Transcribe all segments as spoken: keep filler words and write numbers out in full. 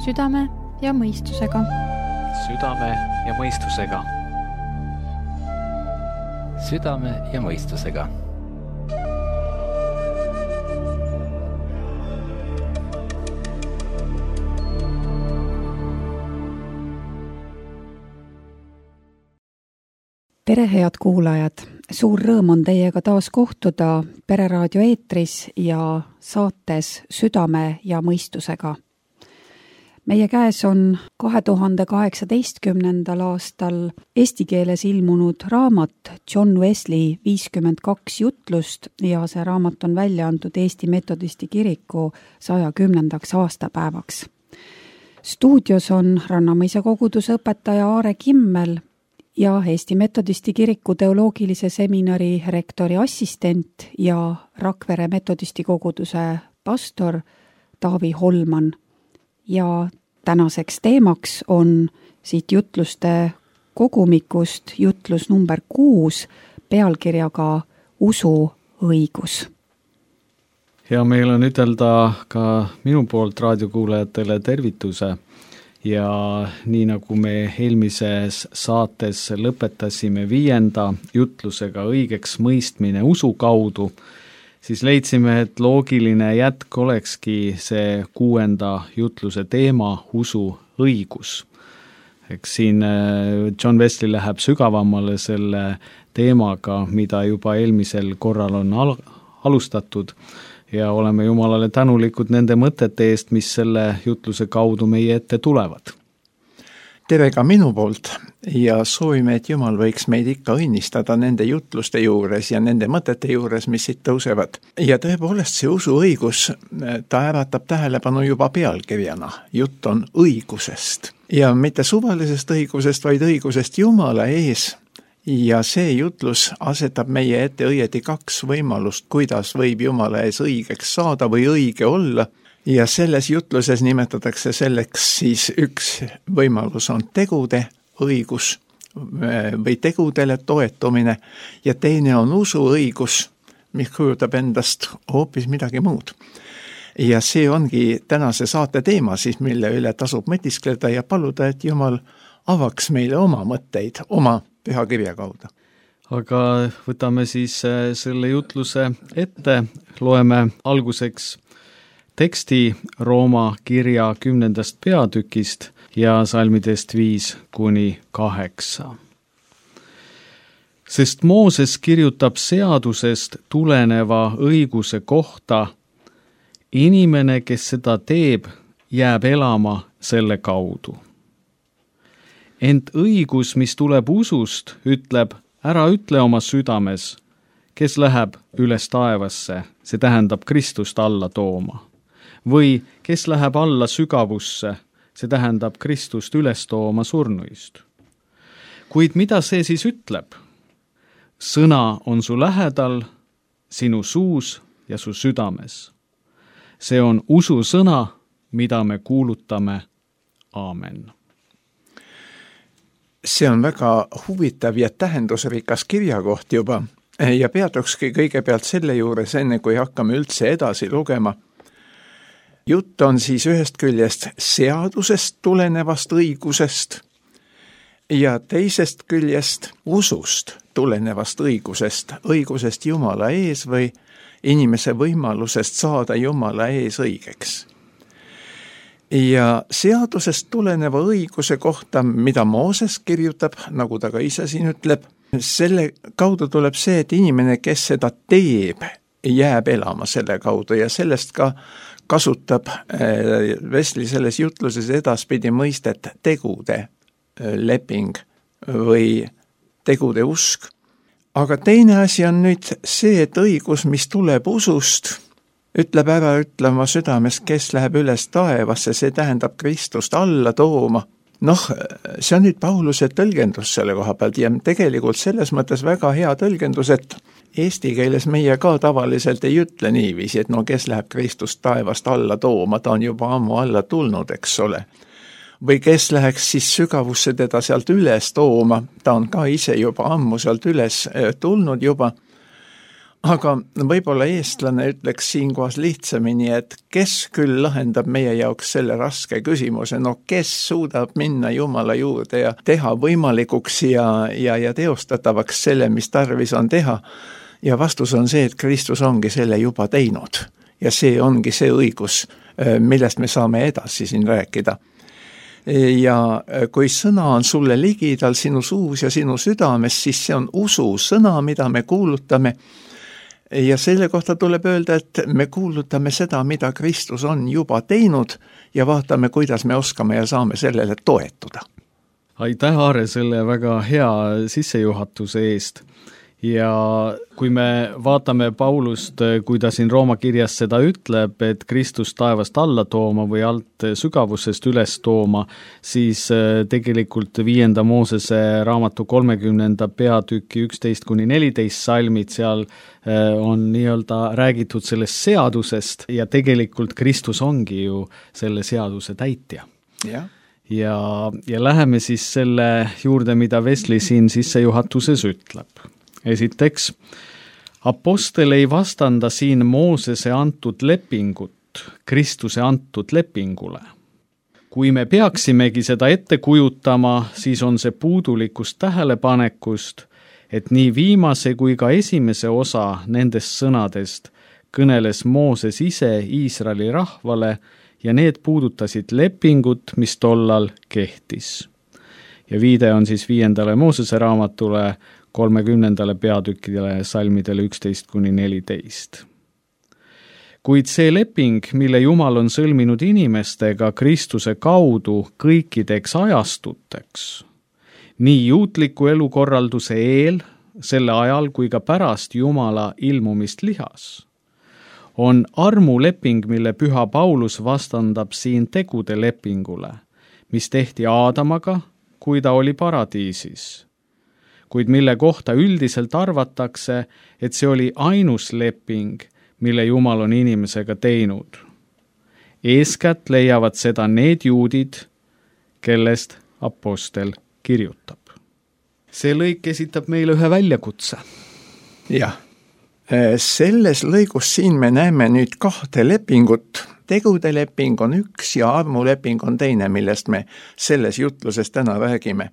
südame ja mõistusega. Südame ja mõistusega. Südame ja mõistusega. Tere, head kuulajad! Suur rõõm on teiega taas kohtuda Pereraadio eetris ja saates Südame ja mõistusega. Meie käes on kahe tuhande kaheksateistkümnendal aastal eesti keeles ilmunud raamat John Wesley viiskümmend kaks jutlust ja see raamat on välja antud Eesti Metodisti kiriku saja kümnendaks aastapäevaks. Stuudios on Rannamõisa koguduse õpetaja Aare Kimmel ja Eesti Metodisti kiriku teoloogilise seminari rektori assistent ja Rakvere Metodisti koguduse pastor Taavi Holman. Ja tänaseks teemaks on siit jutluste kogumikust jutlus number kuus pealkirjaga Usu õigus. Hea meel on ütelda ka minu poolt raadiokuulajatele tervituse. Ja nii nagu me eelmises saates lõpetasime viienda jutlusega õigeks mõistmine usu kaudu, siis leidsime, et loogiline jätk olekski see kuuenda jutluse teema usu õigus. Eks siin John Wesley läheb sügavamale selle teemaga, mida juba eelmisel korral on al- alustatud ja oleme Jumalale tänulikud nende mõtete eest, mis selle jutluse kaudu meie ette tulevad. Tere ka minu poolt ja soovime, et Jumal võiks meid ikka õnnistada nende jutluste juures ja nende mõtete juures, mis siit tõusevad. Ja tõepoolest see usu õigus, ta äratab tähelepanu juba pealkirjana. Jutt on õigusest. Ja mitte suvalisest õigusest, vaid õigusest Jumala ees. Ja see jutlus asetab meie ette õieti kaks võimalust, kuidas võib Jumala ees õigeks saada või õige olla. Ja selles jutluses nimetatakse selleks siis üks võimalus on tegude õigus või tegudele toetumine ja teine on usu õigus, mis kujutab endast hoopis midagi muud. Ja see ongi tänase saate teema siis, mille üle tasub mõtiskleda ja paluda, et Jumal avaks meile oma mõtteid, oma püha kirja kaudu. Aga võtame siis selle jutluse ette, loeme alguseks teksti Rooma kirja kümnendast peatükist ja salmidest viis kuni kaheksa. Sest Mooses kirjutab seadusest tuleneva õiguse kohta, inimene, kes seda teeb, jääb elama selle kaudu. Ent õigus, mis tuleb usust, ütleb, ära ütle oma südames, kes läheb üles taevasse, see tähendab Kristust alla tooma. Või kes läheb alla sügavusse, see tähendab Kristust üles tooma surnuist. Kuid mida see siis ütleb? Sõna on su lähedal, sinu suus ja su südames. See on usu sõna, mida me kuulutame. Aamen. See on väga huvitav ja tähendusrikas kirjakoht juba ja peatukski kõigepealt selle juures, enne kui hakkame üldse edasi lugema. Jutt on siis ühest küljest seadusest tulenevast õigusest ja teisest küljest usust tulenevast õigusest, õigusest Jumala ees või inimese võimalusest saada Jumala ees õigeks. Ja seadusest tuleneva õiguse kohta, mida Mooses kirjutab, nagu ta ka ise siin ütleb, selle kaudu tuleb see, et inimene, kes seda teeb, jääb elama selle kaudu ja sellest ka kasutab Wesley selles jutluses edaspidi mõistet tegude leping või tegude usk. Aga teine asi on nüüd see, et õigus, mis tuleb usust, ütleb ära ütlema südames, kes läheb üles taevasse, see tähendab Kristust alla tooma. Noh, see on nüüd Pauluse tõlgendus selle koha pealt ja tegelikult selles mõttes väga hea tõlgendus, et eesti keeles meie ka tavaliselt ei ütle niiviisi, et no kes läheb Kristust taevast alla tooma, ta on juba ammu alla tulnud, eks ole. Või kes läheks siis sügavusse teda sealt üles tooma, ta on ka ise juba ammu sealt üles tulnud juba. aga võib-olla eestlane ütleks siinkohas lihtsamini, et kes küll lahendab meie jaoks selle raske küsimuse, no kes suudab minna Jumala juurde ja teha võimalikuks ja, ja, ja teostatavaks selle, mis tarvis on teha. Ja vastus on see, et Kristus ongi selle juba teinud ja see ongi see õigus, millest me saame edasi siin rääkida. Ja kui sõna on sulle ligidal sinu suus ja sinu südames, siis see on usu sõna, mida me kuulutame. Ja selle kohta tuleb öelda, et me kuulutame seda, mida Kristus on juba teinud ja vaatame, kuidas me oskame ja saame sellele toetuda. Aitäh, Aare, selle väga hea sissejuhatuse eest. Ja kui me vaatame Paulust, kui ta siin Rooma kirjas seda ütleb, et Kristus taevast alla tooma või alt sügavusest üles tooma, siis tegelikult viienda Moosese raamatu kolmekümnenda peatüki üksteist kuni neliteist salmid, seal on nii-öelda räägitud sellest seadusest ja tegelikult Kristus ongi ju selle seaduse täitja. Ja. Ja, ja läheme siis selle juurde, mida Vesli siin sissejuhatuses ütleb. Esiteks, apostel ei vastanda siin Moosese antud lepingut Kristuse antud lepingule. Kui me peaksimegi seda ette kujutama, siis on see puudulikust tähelepanekust, et nii viimase kui ka esimese osa nendest sõnadest kõneles Mooses ise Iisraeli rahvale ja need puudutasid lepingut, mis tollal kehtis. Ja viide on siis viiendale Moosese raamatule kolmekümnendale peatükkidele salmidele üksteist kuni neliteist. Kuid see leping, mille Jumal on sõlminud inimestega Kristuse kaudu kõikideks ajastuteks, nii juutliku elukorralduse eel, selle ajal kui ka pärast Jumala ilmumist lihas, on armuleping, mille püha Paulus vastandab siin tegude lepingule, mis tehti Aadamaga, kui ta oli paradiisis, kuid mille kohta üldiselt arvatakse, et see oli ainus leping, mille Jumal on inimesega teinud. Eeskätt leiavad seda need juudid, kellest apostel kirjutab. See lõik esitab meile ühe väljakutse. Jah, selles lõigus siin me näeme nüüd kahte lepingut. Tegude leping on üks ja armuleping on teine, millest me selles jutluses täna räägime.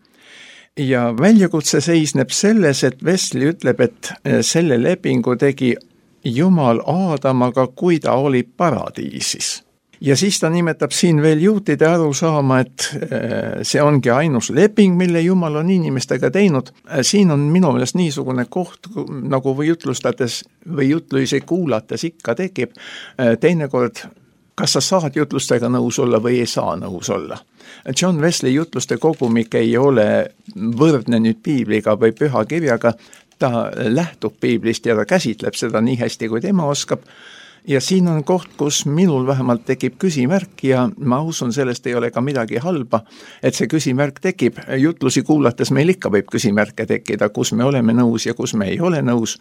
Ja väljakutse seisneb selles, et Vesli ütleb, et selle lepingu tegi Jumal Aadamaga, kui ta oli paradiisis. Ja siis ta nimetab siin veel juutide aru saama, et see ongi ainus leping, mille Jumal on inimestega teinud. Siin on minu meelest niisugune koht, nagu või jutlustades või jutluisi kuulates ikka tekib. Teinekord, kas sa saad jutlustega nõus olla või ei saa nõus olla. John Wesley jutluste kogumik ei ole võrdne nüüd piibliga või püha kirjaga, ta lähtub piiblist ja ta käsitleb seda nii hästi, kui tema oskab. Ja siin on koht, kus minul vähemalt tekib küsimärk ja ma usun, sellest ei ole ka midagi halba, et see küsimärk tekib. Jutlusi kuulates meil ikka võib küsimärke tekkida, kus me oleme nõus ja kus me ei ole nõus.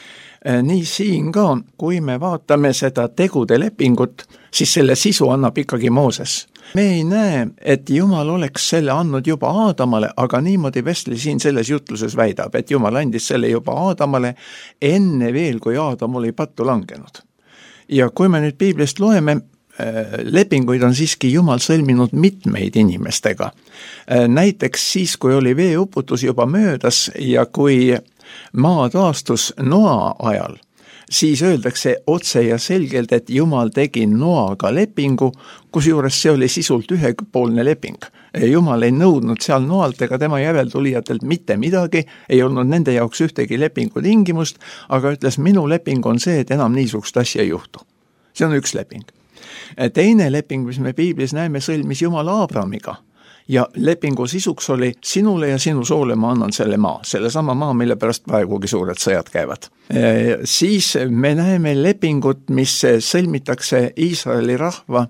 Nii siin ka, kui me vaatame seda tegude lepingut, siis selle sisu annab ikkagi Mooses. Me ei näe, et Jumal oleks selle andnud juba Aadamale, aga niimoodi Vesli siin selles jutluses väidab, et Jumal andis selle juba Aadamale enne veel, kui Aadam oli pattu langenud. Ja kui me nüüd piiblist loeme, lepinguid on siiski Jumal sõlminud mitmeid inimestega. Näiteks siis, kui oli veeuputus juba möödas ja kui maa taastus Noa ajal, siis öeldakse otse ja selgelt, et Jumal tegi Noaga lepingu, kusjuures see oli sisult ühepoolne leping. Jumal ei nõudnud seal Noalt ega tema järeltulijatelt mitte midagi, ei olnud nende jaoks ühtegi lepingu tingimust, aga ütles, minu leping on see, et enam niisugust asja ei juhtu. See on üks leping. Teine leping, mis me piiblis näeme, sõlmis Jumal Aabramiga. Ja lepingu sisuks oli sinule ja sinu soole ma annan selle maa, selle sama maa, mille pärast praegugi suured sõjad käivad. E, siis me näeme lepingut, mis sõlmitakse Iisraeli rahva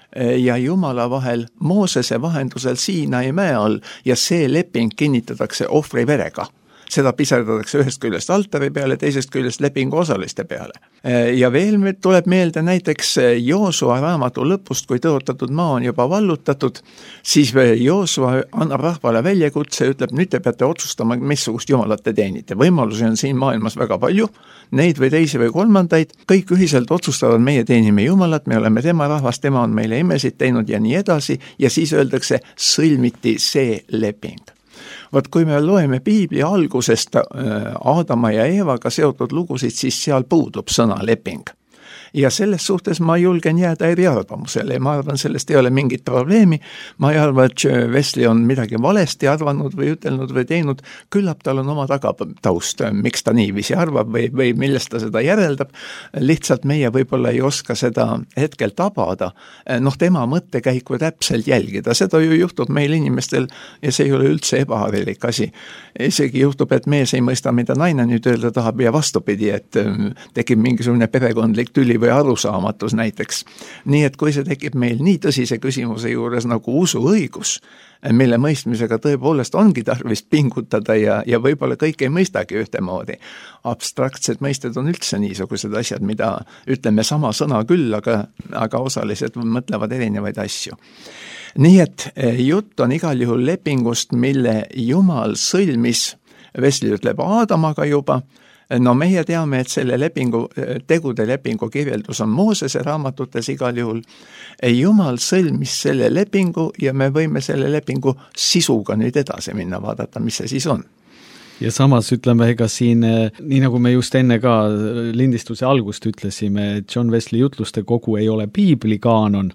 ja Jumala vahel Moosese vahendusel Siinai mäe all ja see leping kinnitatakse ohvri verega. seda piserdatakse ühest küljest altari peale, teisest küljest lepingu osaliste peale. Ja veel tuleb meelde näiteks Joosua raamatu lõpust, kui tõotatud maa on juba vallutatud, siis Joosua annab rahvale väljakutse ja ütleb, nüüd te peate otsustama, missugust jumalat te teenite. Võimalusi on siin maailmas väga palju, neid või teisi või kolmandaid, kõik ühiselt otsustavad, meie teenime jumalat, me oleme tema rahvas, tema on meile imesid teinud ja nii edasi, ja siis öeldakse, sõlmiti see leping. Vot kui me loeme Piibli algusest Aadama ja Eevaga seotud lugusid, siis seal puudub sõna leping. Ja selles suhtes ma julgen jääda eriarvamusele ja ma arvan, sellest ei ole mingit probleemi. Ma ei arva, et Wesley on midagi valesti arvanud või ütelnud või teinud, küllap tal on oma tagataust, miks ta niiviisi arvab või, või millest ta seda järeldab. Lihtsalt meie võib-olla ei oska seda hetkel tabada, noh tema mõttekäiku täpselt jälgida. Seda ju juhtub meil inimestel ja see ei ole üldse ebaharilik asi. Isegi juhtub, et mees ei mõista, mida naine nüüd öelda tahab ja vastupidi, et tekib mingisugune perekondlik tüli või arusaamatus näiteks. Nii et kui see tekib meil nii tõsise küsimuse juures nagu usuõigus, mille mõistmisega tõepoolest ongi tarvis pingutada ja, ja võib-olla kõik ei mõistagi ühtemoodi. Abstraktsed mõisted on üldse niisugused asjad, mida ütleme sama sõna küll, aga, aga osalised mõtlevad erinevaid asju. Nii et jutt on igal juhul lepingust, mille Jumal sõlmis, Wesley ütleb Aadamaga juba. No meie teame, et selle lepingu, tegude lepingu kirjeldus on Moosese raamatutes igal juhul. Jumal sõlmis selle lepingu ja me võime selle lepingu sisuga nüüd edasi minna, vaadata, mis see siis on. Ja samas ütleme, ega siin, nii nagu me just enne ka lindistuse algust ütlesime, John Wesley jutluste kogu ei ole Piibli kaanon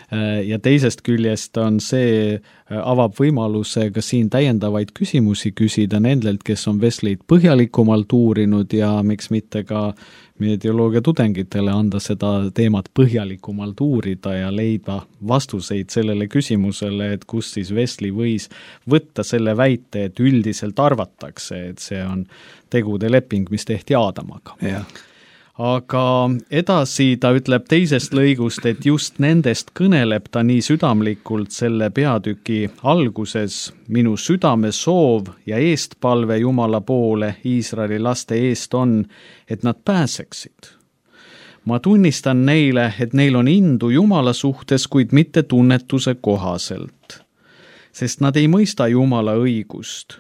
ja teisest küljest on see, avab võimaluse ka siin täiendavaid küsimusi küsida nendelt, kes on Wesleyt põhjalikumalt uurinud ja miks mitte ka meie teoloogia tudengitele anda seda teemat põhjalikumalt uurida ja leida vastuseid sellele küsimusele, et kus siis Wesley võis võtta selle väite, et üldiselt arvatakse, et see on tegude leping, mis tehti Aadamaga. Ja. Aga edasi ta ütleb teisest lõigust, et just nendest kõneleb ta nii südamlikult selle peatüki alguses. Minu südame soov ja eestpalve Jumala poole Iisraeli laste eest on, et nad pääseksid. Ma tunnistan neile, et neil on indu Jumala suhtes, kuid mitte tunnetuse kohaselt, sest nad ei mõista Jumala õigust.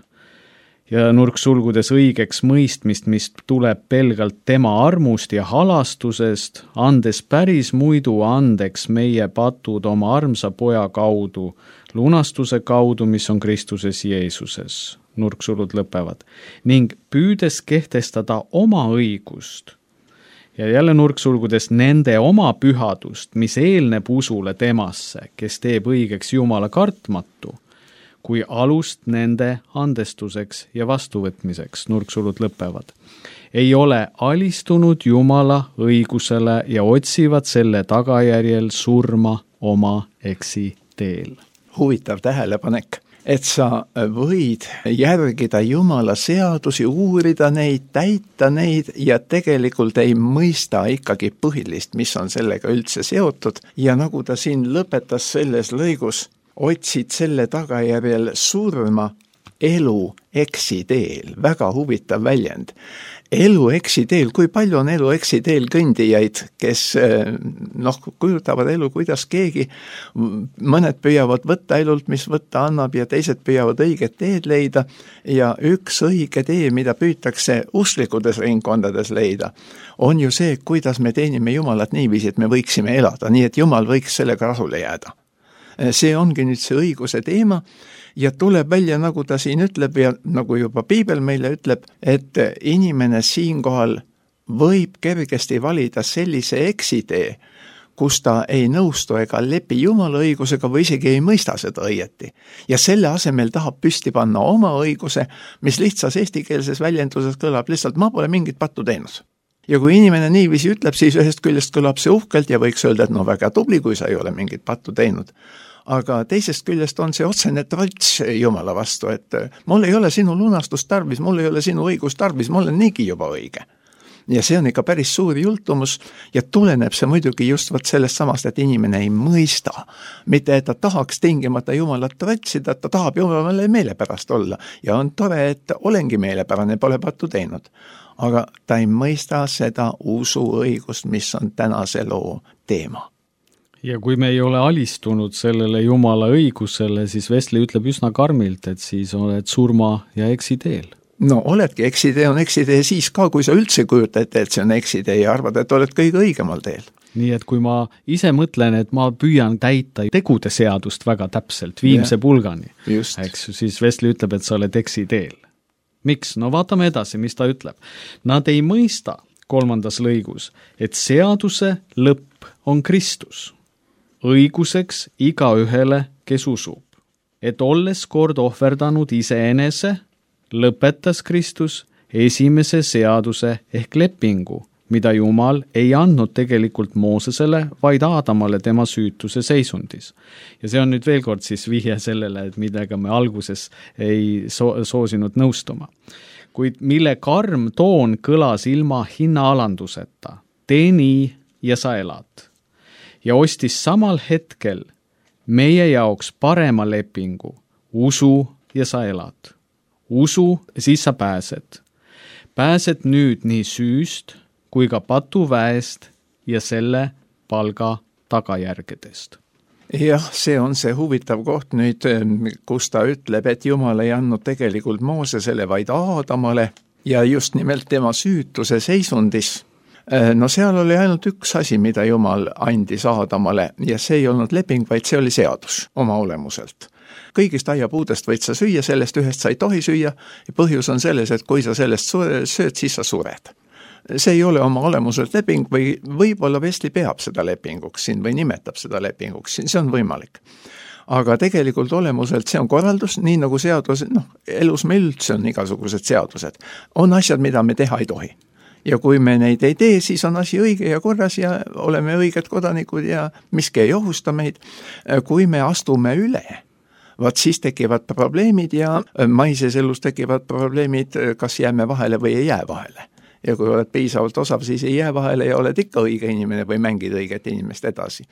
Ja nurksulgudes õigeks mõistmist, mis tuleb pelgalt tema armust ja halastusest, andes päris muidu andeks meie patud oma armsa poja kaudu, lunastuse kaudu, mis on Kristuses Jeesuses. Nurksulud lõpevad. Ning püüdes kehtestada oma õigust ja jälle nurksulgudes nende oma pühadust, mis eelneb usule temasse, kes teeb õigeks Jumala kartmatu, kui alust nende andestuseks ja vastuvõtmiseks, nurksulud lõpevad. Ei ole alistunud Jumala õigusele ja otsivad selle tagajärjel surma oma eksi teel. Huvitav tähelepanek, et sa võid järgida Jumala seadusi, uurida neid, täita neid ja tegelikult ei mõista ikkagi põhilist, mis on sellega üldse seotud ja nagu ta siin lõpetas selles lõigus, otsid selle tagajärjel surma elu eksiteel. Väga huvitav väljend. Elu eksiteel, kui palju on elu eksiteel kõndijaid, kes noh, kujutavad elu, kuidas keegi, mõned püüavad võtta elult, mis võtta annab ja teised püüavad õiget teed leida ja üks õige tee, mida püütakse usklikudes ringkondades leida, on ju see, kuidas me teenime Jumalat niiviisi, et me võiksime elada, nii et Jumal võiks sellega rahule jääda. See ongi nüüd see õiguse teema ja tuleb välja, nagu ta siin ütleb ja nagu juba Piibel meile ütleb, et inimene siinkohal võib kergesti valida sellise eksitee, kus ta ei nõustu ega lepi Jumala õigusega või isegi ei mõista seda õieti. Ja selle asemel tahab püsti panna oma õiguse, mis lihtsas eestikeelses väljenduses kõlab lihtsalt, ma pole mingit pattu teinud. Ja kui inimene niiviisi ütleb, siis ühest küljest kõlab see uhkelt ja võiks öelda, et no väga tubli, kui sa ei ole mingit pattu teinud. Aga teisest küljest on see otsene trots Jumala vastu, et mul ei ole sinu lunastust tarvis, mul ei ole sinu õigust tarvis, mul on niigi juba õige. ja see on ikka päris suur jultumus ja tuleneb see muidugi just võt sellest samast, et inimene ei mõista. Mitte, et ta tahaks tingimata Jumalat võtsida, et ta tahab Jumalale meelepärast olla ja on tore, et olengi meelepärane, pole pattu teinud. Aga ta ei mõista seda usuõigust, mis on tänase loo teema. Ja kui me ei ole alistunud sellele Jumala õigusele, siis Wesley ütleb üsna karmilt, et siis oled surma ja eksiteel. No oledki, eksitee on eksitee siis ka, kui sa üldse kujutad, et see on eksitee ja arvad, et oled kõige õigemal teel. Nii et kui ma ise mõtlen, et ma püüan täita tegude seadust väga täpselt, viimse ja, pulgani, eks, siis Wesley ütleb, et sa oled eksiteel. Miks? No vaatame edasi, mis ta ütleb. Nad ei mõista kolmandas lõigus, et seaduse lõpp on Kristus. Õiguseks igaühele, kes usub. Et olles kord ohverdanud iseenese, lõpetas Kristus esimese seaduse ehk lepingu, mida Jumal ei andnud tegelikult Moosesele, vaid Aadamale tema süütuse seisundis. Ja see on nüüd veel kord siis vihje sellele, et midagi me alguses ei so- soosinud nõustuma. Kuid mille karm toon kõlas ilma hinnaalanduseta, tee nii ja sa elad. Ja ostis samal hetkel meie jaoks parema lepingu, usu ja sa elad. Usu, siis sa pääsed. Pääsed nüüd nii süüst kui ka patuväest ja selle palga tagajärgedest. Jah, see on see huvitav koht nüüd, kus ta ütleb, et Jumal ei andnud tegelikult Moosesele, vaid Aadamale ja just nimelt tema süütuse seisundis. No seal oli ainult üks asi, mida Jumal andis Aadamale ja see ei olnud leping, vaid see oli seadus oma olemuselt. Kõigist aiapuudest võid sa süüa, sellest ühest sa ei tohi süüa ja põhjus on selles, et kui sa sellest sööd, siis sa sured. See ei ole oma olemuselt leping või võib-olla Wesley peab seda lepinguks siin või nimetab seda lepinguks, see on võimalik. Aga tegelikult olemuselt see on korraldus, nii nagu seadus, noh, elus meil üldse on igasugused seadused. On asjad, mida me teha ei tohi. Ja kui me neid ei tee, siis on asi õige ja korras ja oleme õiged kodanikud ja miski ei ohusta meid. Kui me astume üle, vaat siis tekivad probleemid ja maises elus tekivad probleemid, kas jääme vahele või ei jää vahele. Ja kui oled piisavalt osav, siis ei jää vahele ja oled ikka õige inimene või mängid õiget inimest edasi.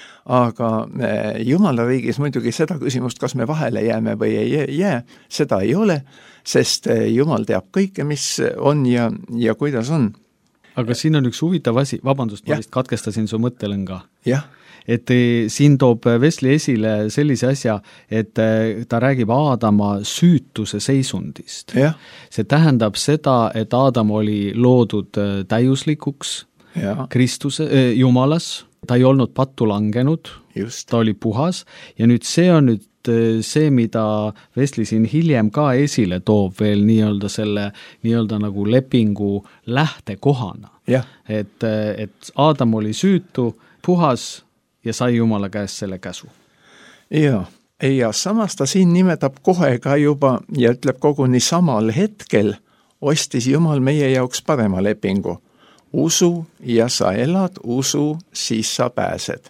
Aga Jumala riigis muidugi seda küsimust, kas me vahele jääme või ei jää, seda ei ole, sest Jumal teab kõike, mis on ja, ja kuidas on. Aga siin on üks huvitav asi, vabandust, ma vist katkestasin su mõttelõnga. Jah. Et siin toob Wesley esile sellise asja, et ta räägib Aadama süütuse seisundist. Ja. See tähendab seda, et Aadam oli loodud täiuslikuks ja. Kristuse, äh, Jumalas, ta ei olnud pattu langenud, Just. ta oli puhas ja nüüd see on nüüd see, mida Wesley siin hiljem ka esile toob veel nii-öelda selle nii-öelda nagu lepingu lähtekohana. Ja. Et, et Aadam oli süütu, puhas ja sai Jumala käest selle käsu. Ja, ja samas ta siin nimetab kohe ka juba ja ütleb koguni samal hetkel ostis Jumal meie jaoks parema lepingu. Usu ja sa elad, usu, siis sa pääsed.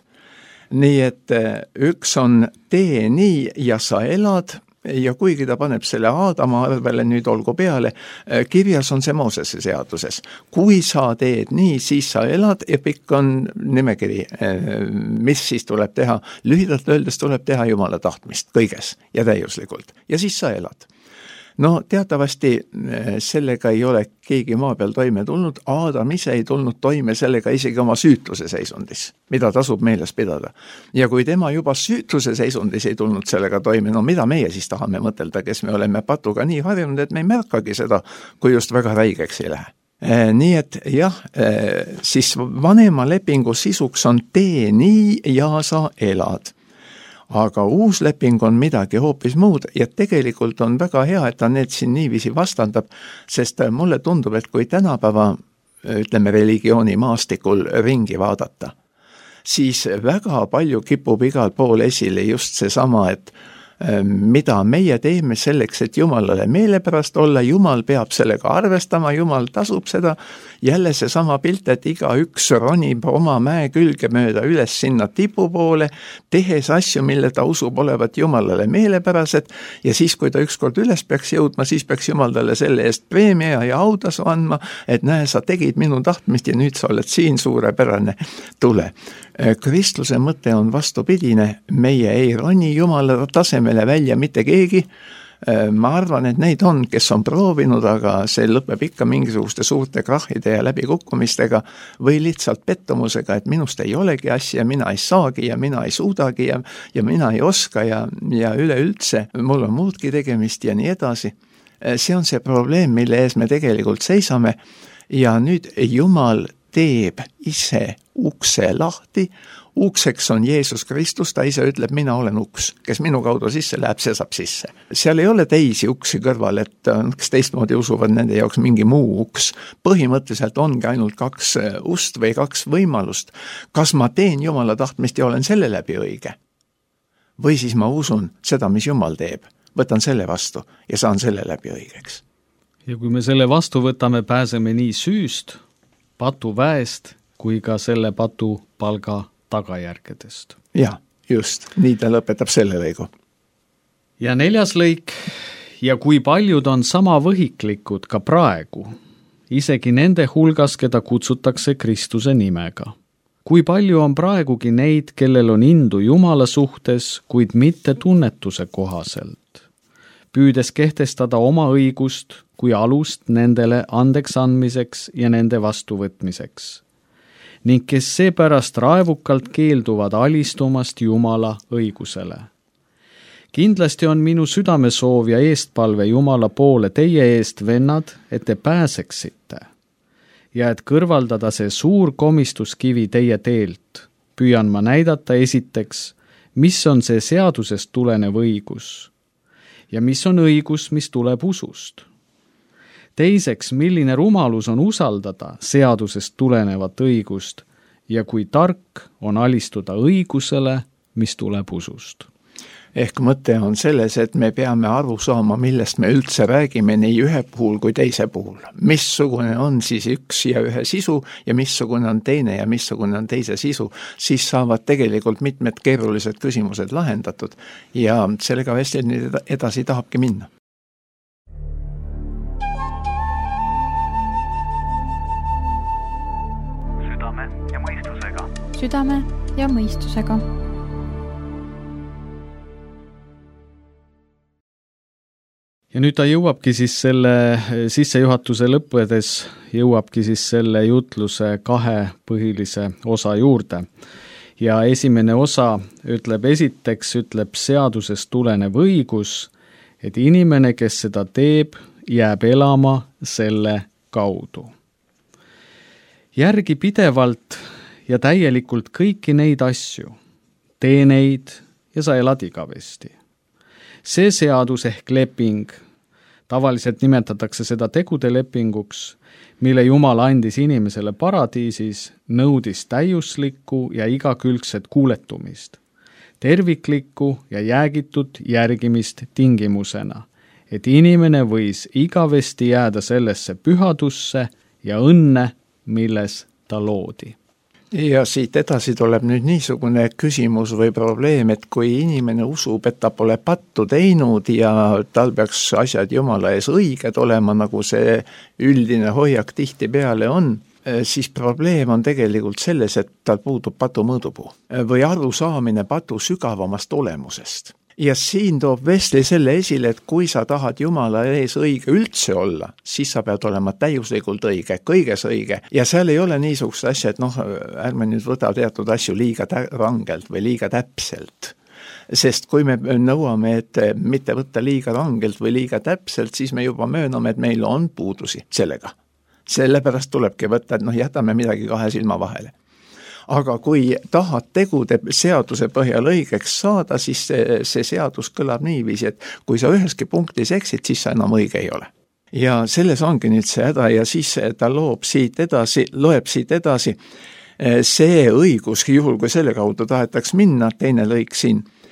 Nii et üks on tee nii ja sa elad ja kuigi ta paneb selle Aadama arvele nüüd olgu peale, kirjas on see Moosese seaduses. Kui sa teed nii, siis sa elad ja pikk on nimekiri, mis siis tuleb teha. Lühidalt öeldes tuleb teha Jumala tahtmist kõiges ja täiuslikult ja siis sa elad. No teatavasti sellega ei ole keegi maa peal toime tulnud, Aadam ise ei tulnud toime sellega isegi oma süütuse seisundis, mida tasub meeles pidada. Ja kui tema juba süütuse seisundis ei tulnud sellega toime, no mida meie siis tahame mõtelda, kes me oleme patuga nii harjunud, et me ei märkagi seda, kui just väga räigeks ei lähe. Nii et jah, siis vanema lepingu sisuks on tee nii ja sa elad. Aga uus leping on midagi hoopis muud ja tegelikult on väga hea, et ta need siin niiviisi vastandab, sest mulle tundub, et kui tänapäeva, ütleme, religiooni maastikul ringi vaadata, siis väga palju kipub igal pool esile just seesama, et mida meie teeme selleks, et Jumalale meelepärast olla, Jumal peab sellega arvestama, Jumal tasub seda, jälle seesama pilt, et igaüks ronib oma mäe külge mööda üles sinna tipu poole, tehes asju, mille ta usub olevat Jumalale meelepärased, ja siis, kui ta ükskord üles peaks jõudma, siis peaks Jumal talle selle eest preemia ja autasu andma, et näe, sa tegid minu tahtmist ja nüüd sa oled siin suurepärane, tule. Kristluse mõte on vastupidine, meie ei roni Jumala tasemele välja mitte keegi. Ma arvan, et neid on, kes on proovinud, aga see lõpeb ikka mingisuguste suurte krahhide ja läbikukkumistega või lihtsalt pettumusega, et minust ei olegi asja, mina ei saagi ja mina ei suudagi ja, ja mina ei oska ja, ja üleüldse mul on muudki tegemist ja nii edasi. See on see probleem, mille ees me tegelikult seisame ja nüüd Jumal teeb ise ukse lahti. Ukseks on Jeesus Kristus, ta ise ütleb, mina olen uks, kes minu kaudu sisse läheb, see saab sisse. Seal ei ole teisi uksi kõrval, et kes teistmoodi usuvad nende jaoks mingi muu uks. Põhimõtteliselt ongi ainult kaks ust või kaks võimalust. Kas ma teen Jumala tahtmist ja olen selle läbi õige? Või siis ma usun seda, mis Jumal teeb, võtan selle vastu ja saan selle läbi õigeks. Ja kui me selle vastu võtame, pääseme nii süüst, patu väest kui ka selle patu palga tagajärgedest. Ja, just, nii ta lõpetab selle lõigu. Ja neljas lõik, ja kui paljud on sama võhiklikud ka praegu, isegi nende hulgas, keda kutsutakse Kristuse nimega. Kui palju on praegugi neid, kellel on indu Jumala suhtes, kuid mitte tunnetuse kohaselt, püüdes kehtestada oma õigust kui alust nendele andeks andmiseks ja nende vastuvõtmiseks, ning kes seepärast raevukalt keelduvad alistumast Jumala õigusele. Kindlasti on minu südamesoov ja eestpalve Jumala poole teie eest, vennad, et te pääseksite ja et kõrvaldada see suur komistuskivi teie teelt, püüan ma näidata esiteks, mis on see seadusest tulenev õigus ja mis on õigus, mis tuleb usust. Teiseks, milline rumalus on usaldada seadusest tulenevat õigust ja kui tark on alistuda õigusele, mis tuleb usust. Ehk mõte on selles, et me peame aru saama, millest me üldse räägime nii ühe puhul kui teise puhul. Missugune on siis üks ja ühe sisu ja missugune on teine ja missugune on teise sisu, siis saavad tegelikult mitmed keerulised küsimused lahendatud ja sellega Vestlini edasi tahabki minna. Südame ja mõistusega. Südame ja mõistusega. Ja nüüd ta jõuabki siis selle sissejuhatuse lõppedes, jõuabki siis selle jutluse kahe põhilise osa juurde. Ja esimene osa ütleb esiteks, ütleb seadusest tulenev õigus, et inimene, kes seda teeb, jääb elama selle kaudu. Järgi pidevalt ja täielikult kõiki neid asju, tee neid ja sa elad igavesti. See seadus ehk leping, tavaliselt nimetatakse seda tegude lepinguks, mille Jumal andis inimesele paradiisis, nõudis täiuslikku ja igakülgset kuuletumist, terviklikku ja jäägitut järgimist tingimusena, et inimene võis igavesti jääda sellesse pühadusse ja õnne, milles ta loodi. Ja siit edasi tuleb nüüd niisugune küsimus või probleem, et kui inimene usub, et ta pole pattu teinud ja tal peaks asjad Jumala ees õiged olema, nagu see üldine hoiak tihti peale on, siis probleem on tegelikult selles, et tal puudub patu mõõdupuu või arusaamine patu sügavamast olemusest. Ja siin toob Wesley selle esile, et kui sa tahad Jumala ees õige üldse olla, siis sa pead olema täiuslikult õige, kõiges õige. Ja seal ei ole niisugust asja, et noh, ärme nüüd võta teatud asju liiga tä- rangelt või liiga täpselt. Sest kui me nõuame, et mitte võtta liiga rangelt või liiga täpselt, siis me juba mööname, et meil on puudusi sellega. Sellepärast tulebki võtta, et noh, jätame midagi kahe silma vahele. Aga kui tahad tegude seaduse põhjal õigeks saada, siis see, see seadus kõlab niiviisi, et kui sa üheski punktis eksid, siis sa enam õige ei ole. Ja selles ongi nüüd see häda ja siis ta loob siit edasi, loeb siit edasi see õigus, juhul kui selle kaudu tahetaks minna, teine lõik siin.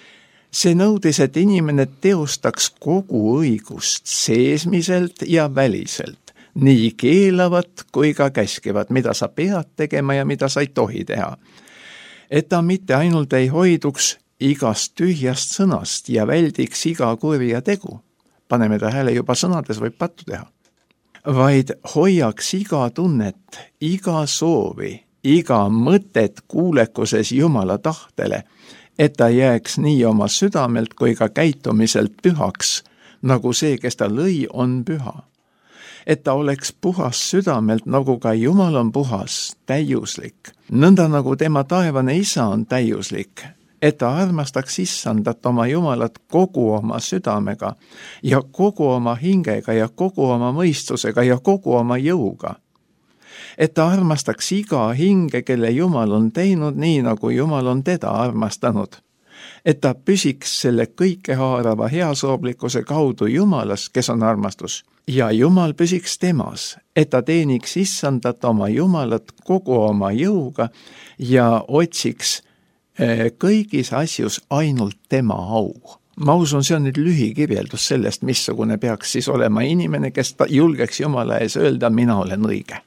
See nõudis, et inimene teostaks kogu õigust seesmiselt ja väliselt, nii keelavat kui ka käskivat, mida sa pead tegema ja mida sa ei tohi teha. Et ta mitte ainult ei hoiduks igast tühjast sõnast ja väldiks iga kurja tegu, paneme tähele, juba sõnades võib pattu teha, vaid hoiaks iga tunnet, iga soovi, iga mõtet kuulekuses Jumala tahtele, et ta jääks nii oma südamelt kui ka käitumiselt pühaks, nagu see, kes ta lõi, on püha. Et ta oleks puhas südamelt, nagu ka Jumal on puhas, täiuslik, nõnda nagu tema taevane isa on täiuslik, et ta armastaks issandat oma Jumalat kogu oma südamega ja kogu oma hingega ja kogu oma mõistusega ja kogu oma jõuga. Et ta armastaks iga hinge, kelle Jumal on teinud nii, nagu Jumal on teda armastanud. Et ta püsiks selle kõikehaarava heasooblikkuse kaudu Jumalas, kes on armastus, ja Jumal püsiks temas, et ta teeniks issandat oma Jumalat kogu oma jõuga ja otsiks kõigis asjus ainult tema au. Ma usun, see on nüüd lühikirjeldus sellest, missugune peaks siis olema inimene, kes ta julgeks Jumala ees öelda, mina olen õige.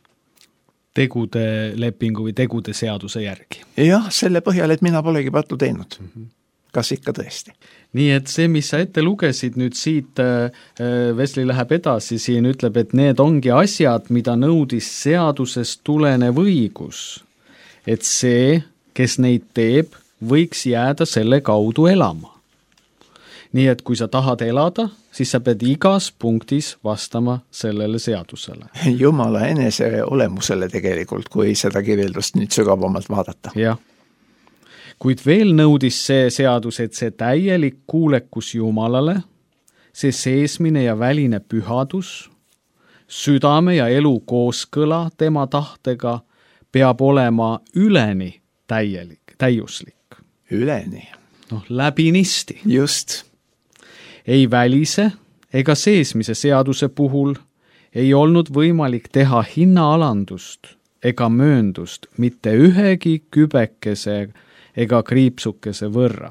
Tegude lepingu või tegude seaduse järgi. Jah, selle põhjal, et mina polegi pattu teinud. Mm-hmm. Kas ikka tõesti? Nii et see, mis sa ette lugesid nüüd siit, Vesli läheb edasi, siin ütleb, et need ongi asjad, mida nõudis seadusest tulenev õigus. Et see, kes neid teeb, võiks jääda selle kaudu elama. Nii et kui sa tahad elada, siis sa pead igas punktis vastama sellele seadusele. Jumala enese olemusele tegelikult, kui seda kirjeldust nüüd sügavamalt vaadata. Jah. Kuid veel nõudis see seadus, et see täielik kuulekus Jumalale, see seesmine ja väline pühadus, südame ja elu kooskõla tema tahtega peab olema üleni täielik, täiuslik. Üleni. Noh, läbinisti. Just. Ei välise ega seesmise seaduse puhul ei olnud võimalik teha hinnaalandust ega mööndust mitte ühegi kübekese ega kriipsukese võrra.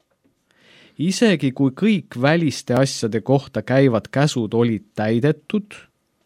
Isegi kui kõik väliste asjade kohta käivad käsud olid täidetud,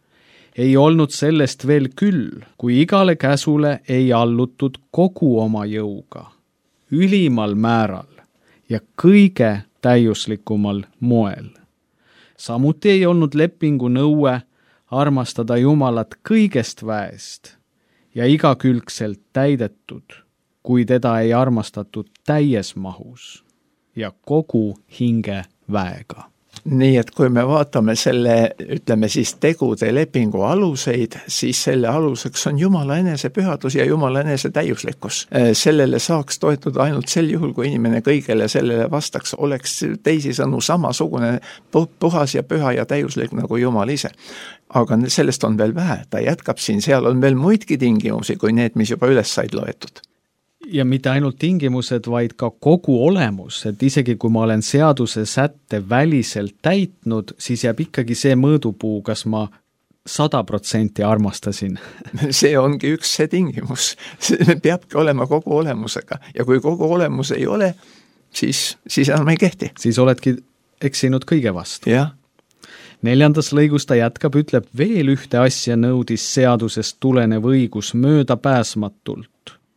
ei olnud sellest veel küll, kui igale käsule ei allutud kogu oma jõuga, ülimal määral ja kõige täiuslikumal moel. Samuti ei olnud lepingu nõue armastada Jumalat kõigest väest ja igakülgselt täidetud, kui teda ei armastatud täies mahus ja kogu hinge väega. Nii et kui me vaatame selle, ütleme siis tegude lepingu aluseid, siis selle aluseks on Jumala enese pühadus ja Jumala enese täiuslikkus. Sellele saaks toetuda ainult sel juhul, kui inimene kõigele sellele vastaks, oleks teisisõnu samasugune puhas ja püha ja täiuslik nagu Jumal ise. Aga sellest on veel vähe, ta jätkab siin, seal on veel muidki tingimusi kui need, mis juba üles said loetud. Ja mitte ainult tingimused, vaid ka kogu olemus, et isegi kui ma olen seaduse sätte väliselt täitnud, siis jääb ikkagi see mõõdupuu, kas ma sada protsenti armastasin. See ongi üks see tingimus. See peabki olema kogu olemusega ja kui kogu olemus ei ole, siis, siis enam ei kehti. Siis oledki eksinud kõige vastu. Jah. Neljandas lõigus ta jätkab, ütleb veel ühte asja nõudis seadusest tulenev õigus möödapääsmatult.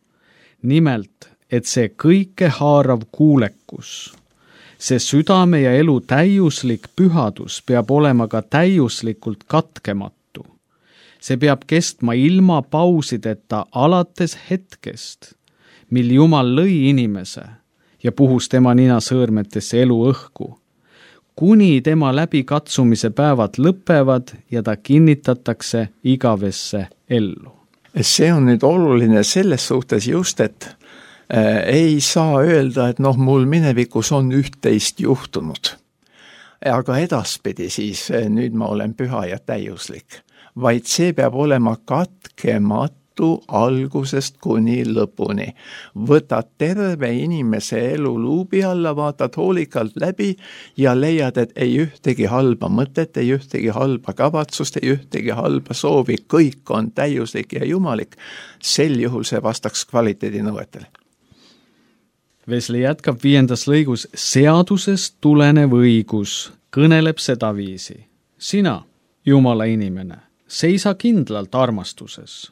Nimelt, et see kõike haarav kuulekus, see südame ja elu täiuslik pühadus peab olema ka täiuslikult katkematu. See peab kestma ilma pausideta alates hetkest, mil Jumal lõi inimese ja puhus tema ninasõõrmetesse elu õhku, kuni tema läbikatsumise päevad lõpevad ja ta kinnitatakse igavesse ellu. See on nüüd oluline selles suhtes just, et äh, ei saa öelda, et noh, mul minevikus on üht-teist juhtunud. Aga edaspidi siis äh, nüüd ma olen püha ja täiuslik. Vaid see peab olema katkematu algusest kuni lõpuni. Võtad terve inimese elu luubi alla, vaatad hoolikalt läbi ja leiad, et ei ühtegi halba mõtet, ei ühtegi halba kavatsust, ei ühtegi halba soovi, kõik on täiuslik ja jumalik. Sel juhul see vastaks kvaliteedinõuetele. Wesley jätkab viiendas lõigus, seadusest tulenev õigus kõneleb sedaviisi. Sina, Jumala inimene, seisa kindlalt armastuses,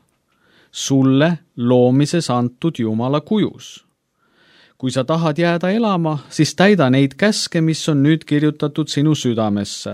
sulle loomises antud Jumala kujus. Kui sa tahad jääda elama, siis täida neid käske, mis on nüüd kirjutatud sinu südamesse.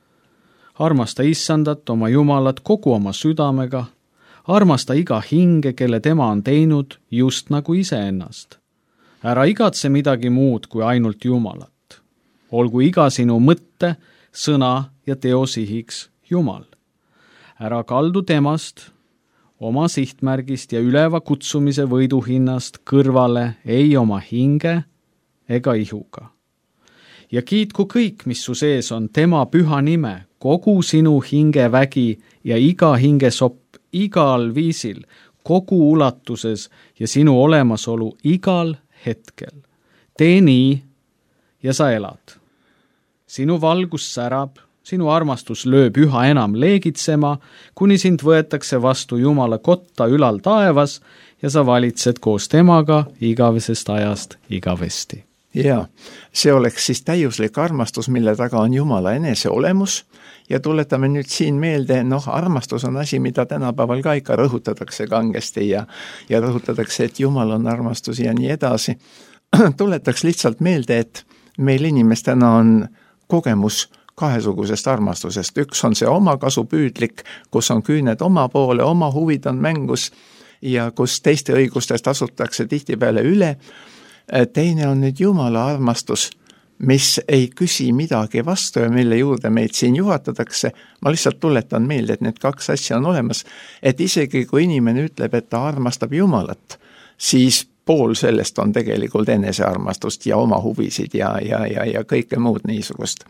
Armasta Issandat, oma Jumalat kogu oma südamega, armasta iga hinge, kelle tema on teinud, just nagu iseennast. Ära igatse midagi muud kui ainult Jumalat. Olgu iga sinu mõtte, sõna ja teosihiks Jumal. Ära kaldu temast, oma sihtmärgist ja üleva kutsumise võiduhinnast kõrvale ei oma hinge ega ihuga. Ja kiitku kõik, mis su sees on, tema püha nime, kogu sinu hingevägi ja iga hingesopp igal viisil, kogu ulatuses ja sinu olemasolu igal hetkel. Tee nii ja sa elad. Sinu valgus särab, sinu armastus lööb üha enam leegitsema, kuni sind võetakse vastu Jumala kotta ülal taevas ja sa valitsed koos temaga igavesest ajast igavesti. Jaa, see oleks siis täiuslik armastus, mille taga on Jumala enese olemus ja tuletame nüüd siin meelde, noh, armastus on asi, mida tänapäeval ka ikka rõhutatakse kangesti ja, ja rõhutatakse, et Jumal on armastus ja nii edasi. Tuletaks lihtsalt meelde, et meil inimestena on kogemus kahesugusest armastusest. Üks on see omakasupüüdlik, kus on küüned oma poole, oma huvid on mängus ja kus teiste õigustest asutakse tihtipeale üle. Teine on nüüd Jumala armastus, mis ei küsi midagi vastu ja mille juurde meid siin juhatatakse. Ma lihtsalt tuletan meelde, et need kaks asja on olemas, et isegi kui inimene ütleb, et ta armastab Jumalat, siis pool sellest on tegelikult enesearmastust ja oma huvisid ja, ja, ja, ja kõike muud niisugust.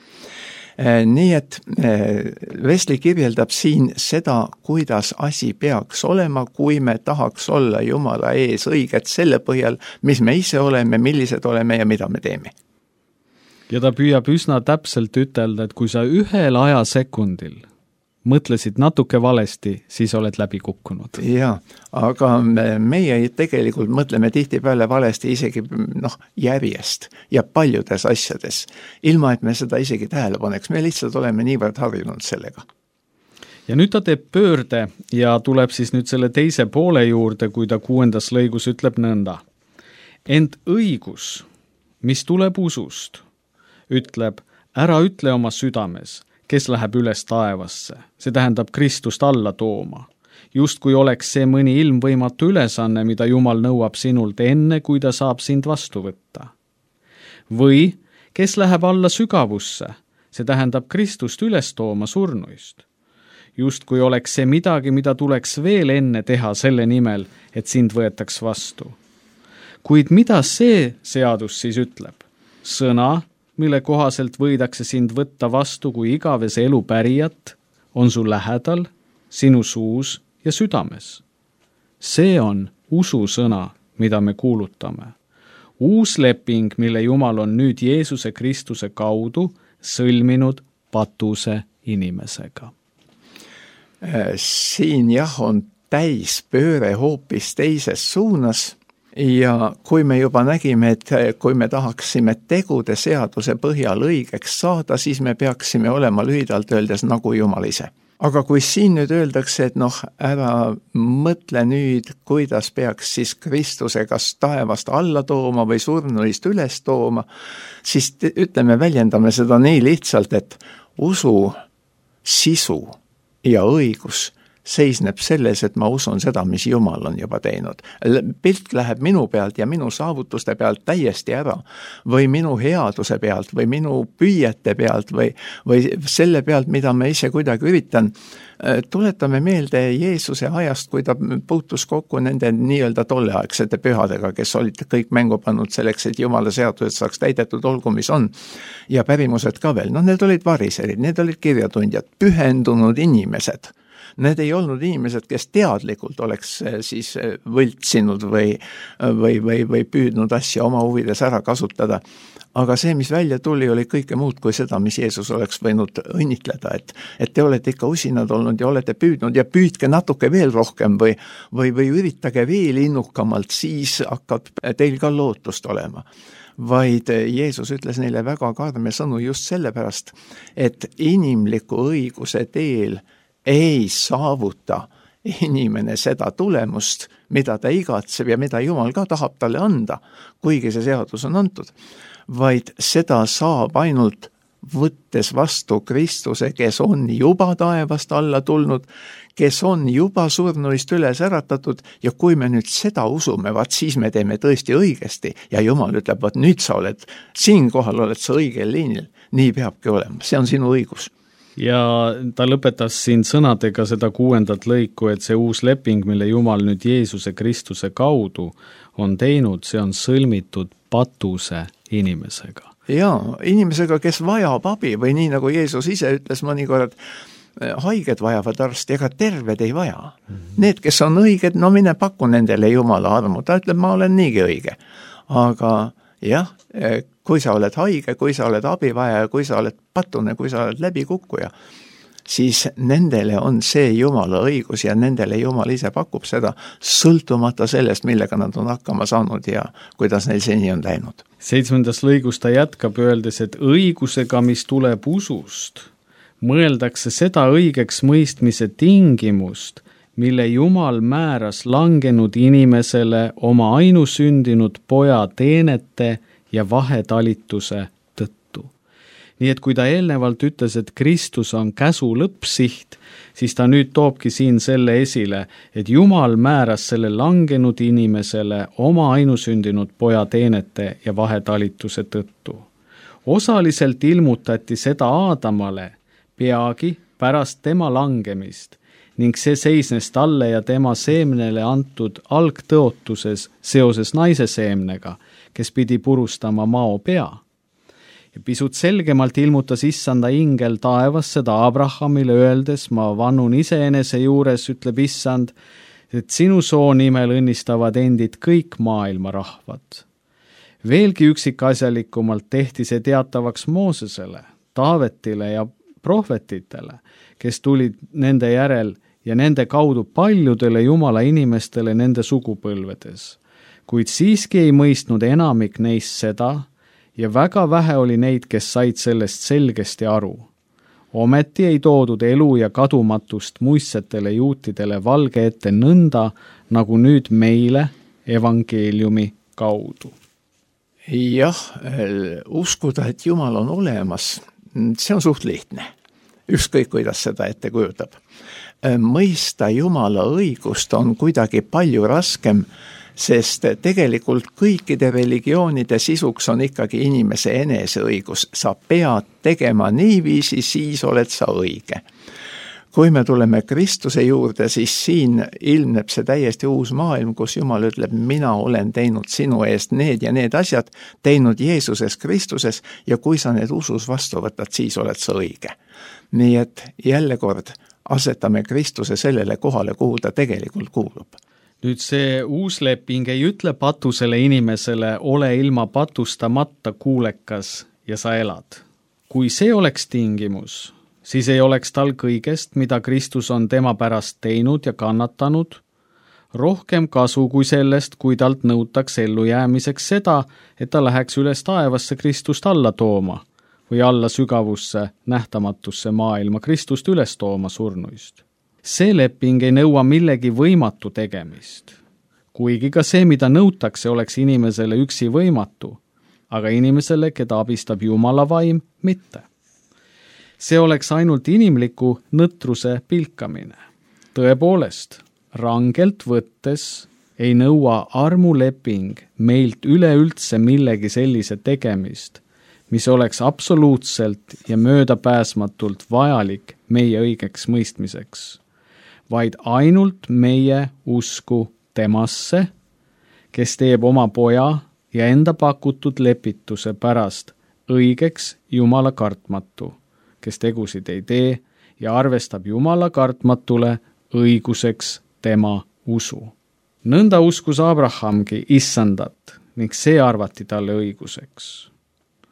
Nii et Wesley kirjeldab siin seda, kuidas asi peaks olema, kui me tahaks olla Jumala ees õiget selle põhjal, mis me ise oleme, millised oleme ja mida me teeme. Ja ta püüab üsna täpselt ütelda, et kui sa ühel ajasekundil mõtlesid natuke valesti, siis oled läbi kukkunud. Jaa, aga meie tegelikult mõtleme tihtipeale valesti isegi noh, järjest ja paljudes asjades, ilma et me seda isegi tähele paneks. Me lihtsalt oleme niivõrd harjunud sellega. Ja nüüd ta teeb pöörde ja tuleb siis nüüd selle teise poole juurde, kui ta kuuendas lõigus ütleb nõnda. Ent õigus, mis tuleb usust, ütleb, ära ütle oma südames, kes läheb üles taevasse. See tähendab Kristust alla tooma. Just kui oleks see mõni ilmvõimatu ülesanne, mida Jumal nõuab sinult enne, kui ta saab sind vastu võtta. Või kes läheb alla sügavusse, see tähendab Kristust üles tooma surnuist. Just kui oleks see midagi, mida tuleks veel enne teha selle nimel, et sind võetaks vastu. Kuid mida see seadus siis ütleb? Sõna, mille kohaselt võidakse sind võtta vastu kui igavese elu pärijat, on su lähedal, sinu suus ja südames. See on ususõna, mida me kuulutame. Uus leping, mille Jumal on nüüd Jeesuse Kristuse kaudu sõlminud patuse inimesega. Siin jah on täis pööre hoopis teises suunas. Ja kui me juba nägime, et kui me tahaksime tegude seaduse põhjal õigeks saada, siis me peaksime olema lühidalt öeldes nagu Jumal ise. Aga kui siin nüüd öeldakse, et noh, ära mõtle nüüd, kuidas peaks siis Kristuse kas taevast alla tooma või surnuist üles tooma, siis ütleme, väljendame seda nii lihtsalt, et usu sisu ja õigus seisneb selles, et ma usun seda, mis Jumal on juba teinud. Pilt läheb minu pealt ja minu saavutuste pealt täiesti ära või minu headuse pealt või minu püüete pealt või, või selle pealt, mida me ise kuidagi üritan. Tuletame meelde Jeesuse ajast, kui ta puutus kokku nende nii-öelda tolleaegsete pühadega, kes olid kõik mängu pannud selleks, et Jumala seadused saaks täidetud olgu, mis on. Ja pärimused ka veel. No need olid variserid, need olid kirjatundjad, pühendunud inimesed. Need ei olnud inimesed, kes teadlikult oleks siis võltsinud või, või, või, või püüdnud asja oma huvides ära kasutada. aga see, mis välja tuli, oli kõike muud kui seda, mis Jeesus oleks võinud õnnitleda, et, et te olete ikka usinad olnud ja olete püüdnud ja püüdke natuke veel rohkem või, või, või üritage veel innukamalt, siis hakkab teil ka lootust olema. Vaid Jeesus ütles neile väga karme sõnu just sellepärast, et inimliku õiguse teel ei saavuta inimene seda tulemust, mida ta igatseb ja mida Jumal ka tahab talle anda, kuigi see seadus on antud, vaid seda saab ainult võttes vastu Kristuse, kes on juba taevast alla tulnud, kes on juba surnuist üles äratatud ja kui me nüüd seda usume, vaat siis me teeme tõesti õigesti ja Jumal ütleb, vaat nüüd sa oled, siinkohal oled sa õigel liinil, nii peabki olema, see on sinu õigus. Ja ta lõpetas siin sõnadega seda kuuendat lõiku, et see uus leping, mille Jumal nüüd Jeesuse Kristuse kaudu on teinud, see on sõlmitud patuse inimesega. Jaa, inimesega, kes vajab abi või nii nagu Jeesus ise ütles mõnikord, haiged vajavad arsti, ega terved ei vaja. Mm-hmm. Need, kes on õiged, no mine paku nendele Jumala armu, ta ütleb, ma olen niigi õige. Aga jah, kui sa oled haige, kui sa oled abivaja, kui sa oled patune, kui sa oled läbikukkuja, siis nendele on see Jumala õigus ja nendele Jumal ise pakub seda, sõltumata sellest, millega nad on hakkama saanud ja kuidas neil seni on läinud. Seitsmendas lõigus ta jätkab öeldes, et õigusega, mis tuleb usust, mõeldakse seda õigeks mõistmise tingimust, mille Jumal määras langenud inimesele oma ainusündinud poja teenete ja vahetalituse tõttu. Nii et kui ta eelnevalt ütles, et Kristus on käsu lõppsiht, siis ta nüüd toobki siin selle esile, et Jumal määras selle langenud inimesele oma ainusündinud poja teenete ja vahetalituse tõttu. Osaliselt ilmutati seda Aadamale peagi pärast tema langemist, ning see seisnes talle ja tema seemnele antud algtõotuses seoses naise seemnega, kes pidi purustama mao pea. Ja pisut selgemalt ilmutas issanda ingel taevas seda Abrahamile öeldes, ma vannun iseenese juures, ütleb issand, et sinu soo nimel õnnistavad endid kõik maailma rahvad. Veelgi üksikasjalikumalt tehti see teatavaks Moosesele, Taavetile ja prohvetitele, kes tulid nende järel ja nende kaudu paljudele Jumala inimestele nende sugupõlvedes. Kuid siiski ei mõistnud enamik neist seda ja väga vähe oli neid, kes said sellest selgesti aru. Ometi ei toodud elu ja kadumatust muistsetele juutidele valge ette nõnda, nagu nüüd meile evangeeliumi kaudu. Jah, uskuda, et Jumal on olemas, see on suht lihtne. Ükskõik, kuidas seda ette kujutab. Mõista Jumala õigust on kuidagi palju raskem, sest tegelikult kõikide religioonide sisuks on ikkagi inimese eneseõigus. Sa pead tegema niiviisi, siis oled sa õige. Kui me tuleme Kristuse juurde, siis siin ilmneb see täiesti uus maailm, kus Jumal ütleb, mina olen teinud sinu eest need ja need asjad, teinud Jeesuses Kristuses ja kui sa need usus vastu võtad, siis oled sa õige. Nii et jälle kord asetame Kristuse sellele kohale, kuhu ta tegelikult kuulub. Nüüd see uus leping ei ütle patusele inimesele, ole ilma patustamata kuulekas ja sa elad. Kui see oleks tingimus, siis ei oleks tal kõigest, mida Kristus on tema pärast teinud ja kannatanud, rohkem kasu kui sellest, kui talt nõutaks ellujäämiseks seda, et ta läheks üles taevasse Kristust alla tooma või alla sügavusse nähtamatusse maailma Kristust üles tooma surnuist. See leping ei nõua millegi võimatu tegemist, kuigi ka see, mida nõutakse, oleks inimesele üksi võimatu, aga inimesele, keda abistab Jumala vaim, mitte. See oleks ainult inimliku nõtruse pilkamine. Tõepoolest, rangelt võttes ei nõua armuleping meilt üleüldse millegi sellise tegemist, mis oleks absoluutselt ja möödapääsmatult vajalik meie õigeks mõistmiseks, vaid ainult meie usku temasse, kes teeb oma poja ja enda pakutud lepituse pärast õigeks Jumala kartmatu, kes tegusid ei tee ja arvestab Jumala kartmatule õiguseks tema usu. Nõnda uskus Abrahamgi issandat ning see arvati talle õiguseks.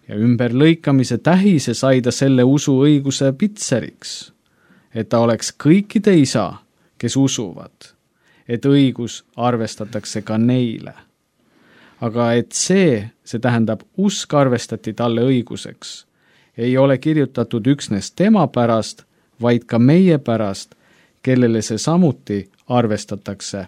ja ümberlõikamise tähise sai ta selle usuõiguse pitseriks, et ta oleks kõikide isa, kes usuvad, et õigus arvestatakse ka neile. Aga et see, see tähendab usk arvestati talle õiguseks, ei ole kirjutatud üksnes tema pärast, vaid ka meie pärast, kellele see samuti arvestatakse.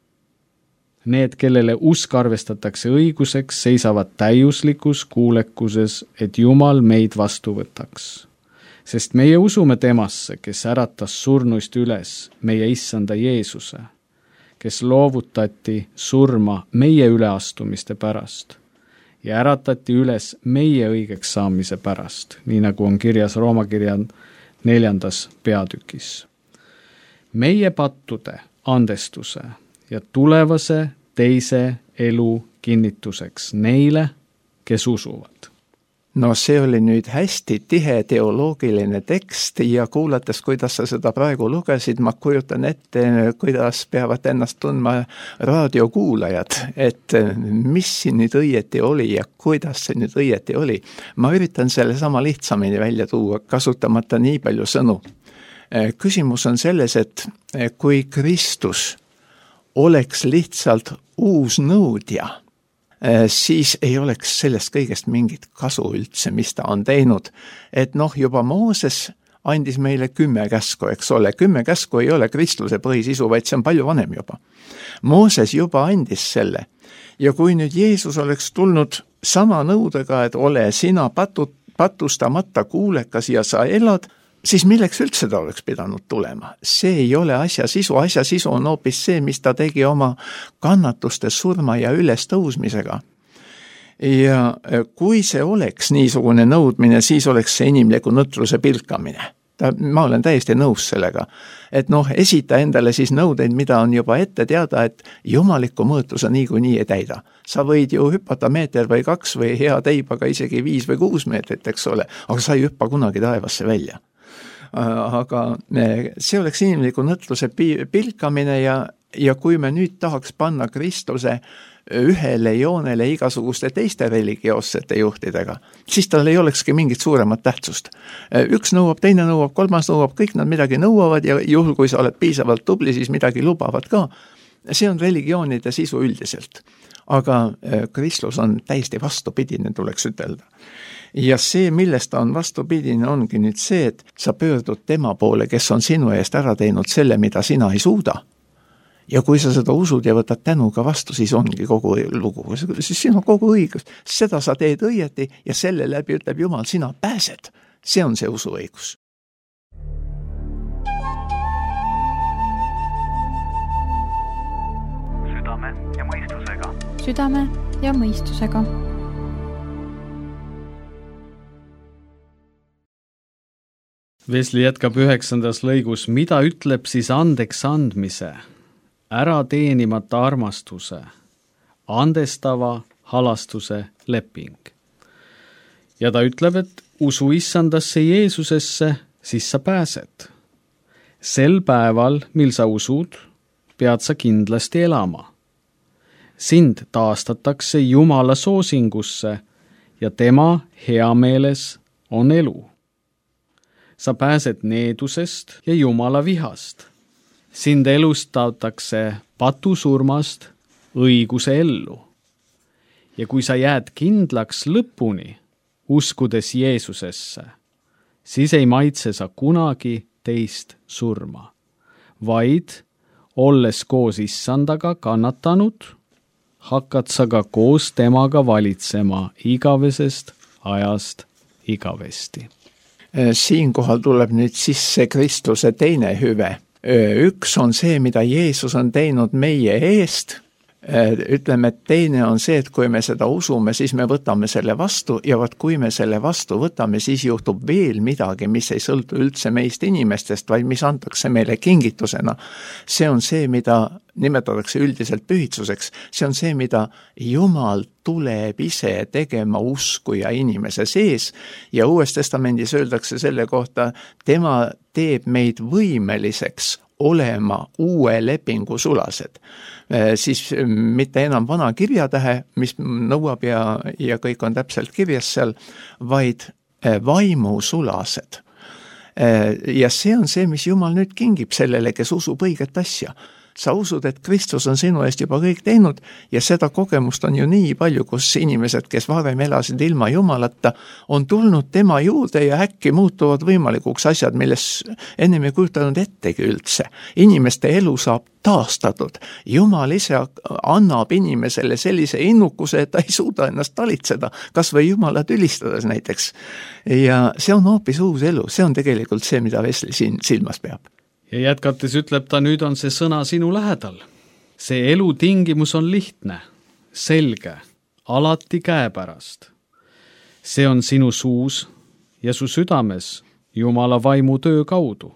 Need, kellele usk arvestatakse õiguseks, seisavad täiuslikus kuulekuses, et Jumal meid vastu võtaks. Sest meie usume temasse, kes äratas surnuist üles meie issanda Jeesuse, kes loovutati surma meie üleastumiste pärast ja äratati üles meie õigeks saamise pärast, nii nagu on kirjas Rooma kirja neljandas peatükis. Meie pattude andestuse ja tulevase teise elu kinnituseks neile, kes usuvad. No see oli nüüd hästi tihe teoloogiline tekst ja kuulates, kuidas sa seda praegu lugesid, ma kujutan ette, kuidas peavad ennast tundma raadiokuulajad, et mis siin nüüd õieti oli ja kuidas see nüüd õieti oli. Ma üritan selle sama lihtsamini välja tuua, kasutamata nii palju sõnu. Küsimus on selles, et kui Kristus oleks lihtsalt uus nõudja, siis ei oleks sellest kõigest mingit kasu üldse, mis ta on teinud. Et noh, juba Mooses andis meile kümme käsku, eks ole. Kümme käsku ei ole Kristuse põhisisu, vaid see on palju vanem juba. Mooses juba andis selle. Ja kui nüüd Jeesus oleks tulnud sama nõudega, et ole sina patut, patustamata kuulekas ja sa elad, siis milleks üldse ta oleks pidanud tulema? See ei ole asja sisu, asja sisu on hoopis see, mis ta tegi oma kannatuste surma ja üles tõusmisega. Ja kui see oleks niisugune nõudmine, siis oleks see inimliku nõtruse pilkamine. Ta, ma olen täiesti nõus sellega, et noh, esita endale siis nõudeid, mida on juba ette teada, et jumaliku mõõtu sa niikuinii ei täida. Sa võid ju hüppata meeter või kaks või hea teibaga isegi viis või kuus meetrit, eks ole, aga sa ei hüppa kunagi taevasse välja. Aga see oleks inimliku nõtluse pilkamine ja, ja kui me nüüd tahaks panna Kristuse ühele joonele igasuguste teiste religioossete juhtidega, siis tal ei olekski mingit suuremat tähtsust. Üks nõuab, teine nõuab, kolmas nõuab, kõik nad midagi nõuavad ja juhul, kui sa oled piisavalt tubli, siis midagi lubavad ka. See on religioonide sisu üldiselt. Aga Kristus on täiesti vastupidine, tuleks ütelda. Ja see, millest ta on vastupidine, ongi nüüd see, et sa pöördud tema poole, kes on sinu eest ära teinud selle, mida sina ei suuda. Ja kui sa seda usud ja võtad tänuga vastu, siis ongi kogu lugu. Siis siin on kogu õigus. Seda sa teed õieti ja selle läbi ütleb Jumal, sina pääsed. See on see usuõigus. Südame ja mõistusega. Südame ja mõistusega. Vesli jätkab üheksandas lõigus, mida ütleb siis andeks andmise, ära teenimata armastuse, andestava halastuse leping. Ja ta ütleb, et usu issandasse Jeesusesse, siis sa pääsed. Sel päeval, mil sa usud, pead sa kindlasti elama. Sind taastatakse Jumala soosingusse ja tema heameeles on elu. Sa pääsed needusest ja Jumala vihast. Sind elustatakse patusurmast õiguse ellu. Ja kui sa jääd kindlaks lõpuni, uskudes Jeesusesse, siis ei maitse sa kunagi teist surma, vaid olles koos issandaga kannatanud, hakkad sa ka koos temaga valitsema igavesest ajast igavesti. Siinkohal tuleb nüüd sisse Kristuse teine hüve. Üks on see, mida Jeesus on teinud meie eest. Ütleme, et teine on see, et kui me seda usume, siis me võtame selle vastu ja vaat kui me selle vastu võtame, siis juhtub veel midagi, mis ei sõltu üldse meist inimestest, vaid mis antakse meile kingitusena. See on see, mida nimetatakse üldiselt pühitsuseks. See on see, mida Jumal tuleb ise tegema uskuja inimese sees ja Uues Testamendis öeldakse selle kohta, tema teeb meid võimeliseks olema uue lepingu sulased. Siis mitte enam vana kirjatähe, mis nõuab ja, ja kõik on täpselt kirjas seal, vaid vaimusulased. Ja see on see, mis Jumal nüüd kingib sellele, kes usub õiget asja. Sa usud, et Kristus on sinu eest juba kõik teinud ja seda kogemust on ju nii palju, kus inimesed, kes varem elasid ilma Jumalata, on tulnud tema juurde ja äkki muutuvad võimalikuks asjad, milles ennem ei kujutanud ettegi üldse. Inimeste elu saab taastatud. Jumal ise annab inimesele sellise innukuse, et ta ei suuda ennast talitseda, kas või Jumalat ülistades näiteks. Ja see on hoopis uus elu, see on tegelikult see, mida Wesley siin silmas peab. Ja jätkates ütleb ta, nüüd on see sõna sinu lähedal. See elu tingimus on lihtne, selge, alati käepärast. See on sinu suus ja su südames Jumala vaimu töö kaudu.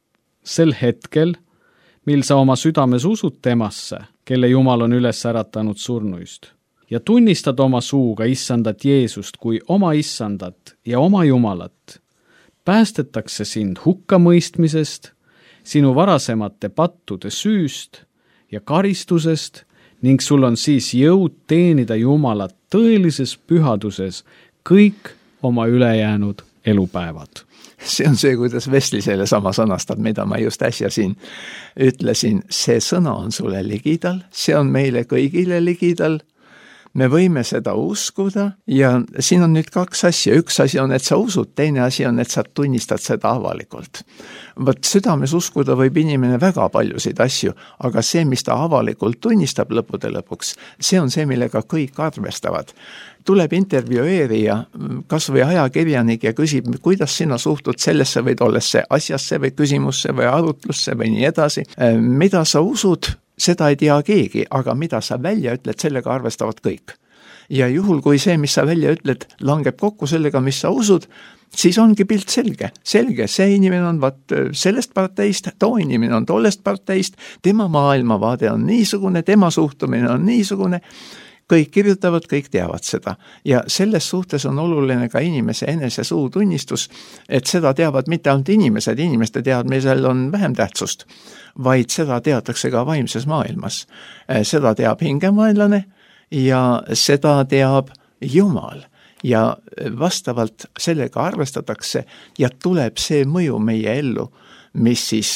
Sel hetkel, mil sa oma südames usud temasse, kelle Jumal on üles äratanud surnuist, ja tunnistad oma suuga issandat Jeesust kui oma issandat ja oma Jumalat, päästetakse sind hukkamõistmisest, sinu varasemate pattude süüst ja karistusest ning sul on siis jõud teenida Jumalat tõelises pühaduses kõik oma ülejäänud elupäevad. See on see, kuidas Wesley selle sama sõnastab, mida ma just äsja siin ütlesin. See sõna on sulle ligidal, see on meile kõigile ligidal. Me võime seda uskuda ja siin on nüüd kaks asja. Üks asi on, et sa usud, teine asi on, et sa tunnistad seda avalikult. Võt südames uskuda võib inimene väga paljusid asju, aga see, mis ta avalikult tunnistab lõpude lõpuks, see on see, millega kõik arvestavad. Tuleb intervjueerija, kas või ajakirjanik ja küsib, kuidas sina suhtud sellesse või tollesse asjasse või küsimusse või arutlusse või nii edasi. Mida sa usud? Seda ei tea keegi, aga mida sa välja ütled, sellega arvestavad kõik. Ja juhul, kui see, mis sa välja ütled, langeb kokku sellega, mis sa usud, siis ongi pilt selge. Selge, see inimene on vaat sellest parteist, too inimene on tollest parteist, tema maailmavaade on niisugune, tema suhtumine on niisugune. Kõik kirjutavad, kõik teavad seda. Ja selles suhtes on oluline ka inimese enese suutunnistus, et seda teavad mitte ainult inimesed, inimeste teadmisel on vähem tähtsust, vaid seda teatakse ka vaimses maailmas. Seda teab hingemailane ja seda teab Jumal. Ja vastavalt sellega arvestatakse ja tuleb see mõju meie ellu, mis siis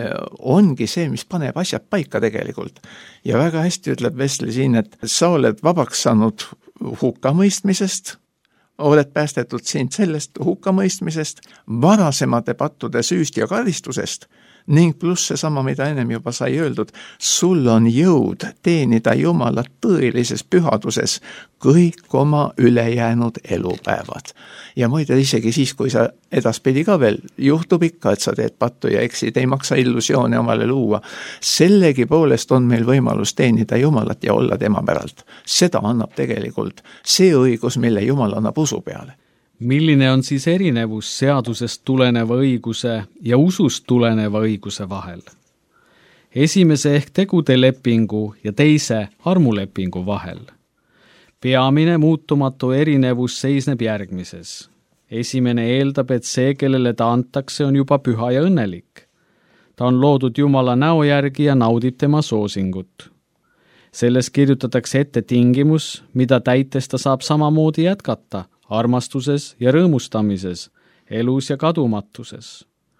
ongi see, mis paneb asjad paika tegelikult. Ja väga hästi ütleb Wesley siin, et sa oled vabaks saanud hukkamõistmisest, oled päästetud sind sellest hukkamõistmisest, varasemate pattude süüst ja karistusest, ning pluss see sama, mida ennem juba sai öeldud, sul on jõud teenida Jumalat tõelises pühaduses kõik oma ülejäänud elupäevad. Ja muide isegi siis, kui sa edaspidi ka veel juhtub ikka, et sa teed pattu ja eksid, ei maksa illusioone omale luua, sellegi poolest on meil võimalus teenida Jumalat ja olla tema päralt. Seda annab tegelikult see õigus, mille Jumal annab usu peale. Milline on siis erinevus seadusest tuleneva õiguse ja usust tuleneva õiguse vahel? Esimese ehk tegude lepingu ja teise armulepingu vahel. Peamine muutumatu erinevus seisneb järgmises. Esimene eeldab, et see, kellele ta antakse, on juba püha ja õnnelik. Ta on loodud Jumala näo järgi ja naudib tema soosingut. Selles kirjutatakse ette tingimus, mida täites ta saab samamoodi jätkata, armastuses ja rõõmustamises, elus ja kadumatuses.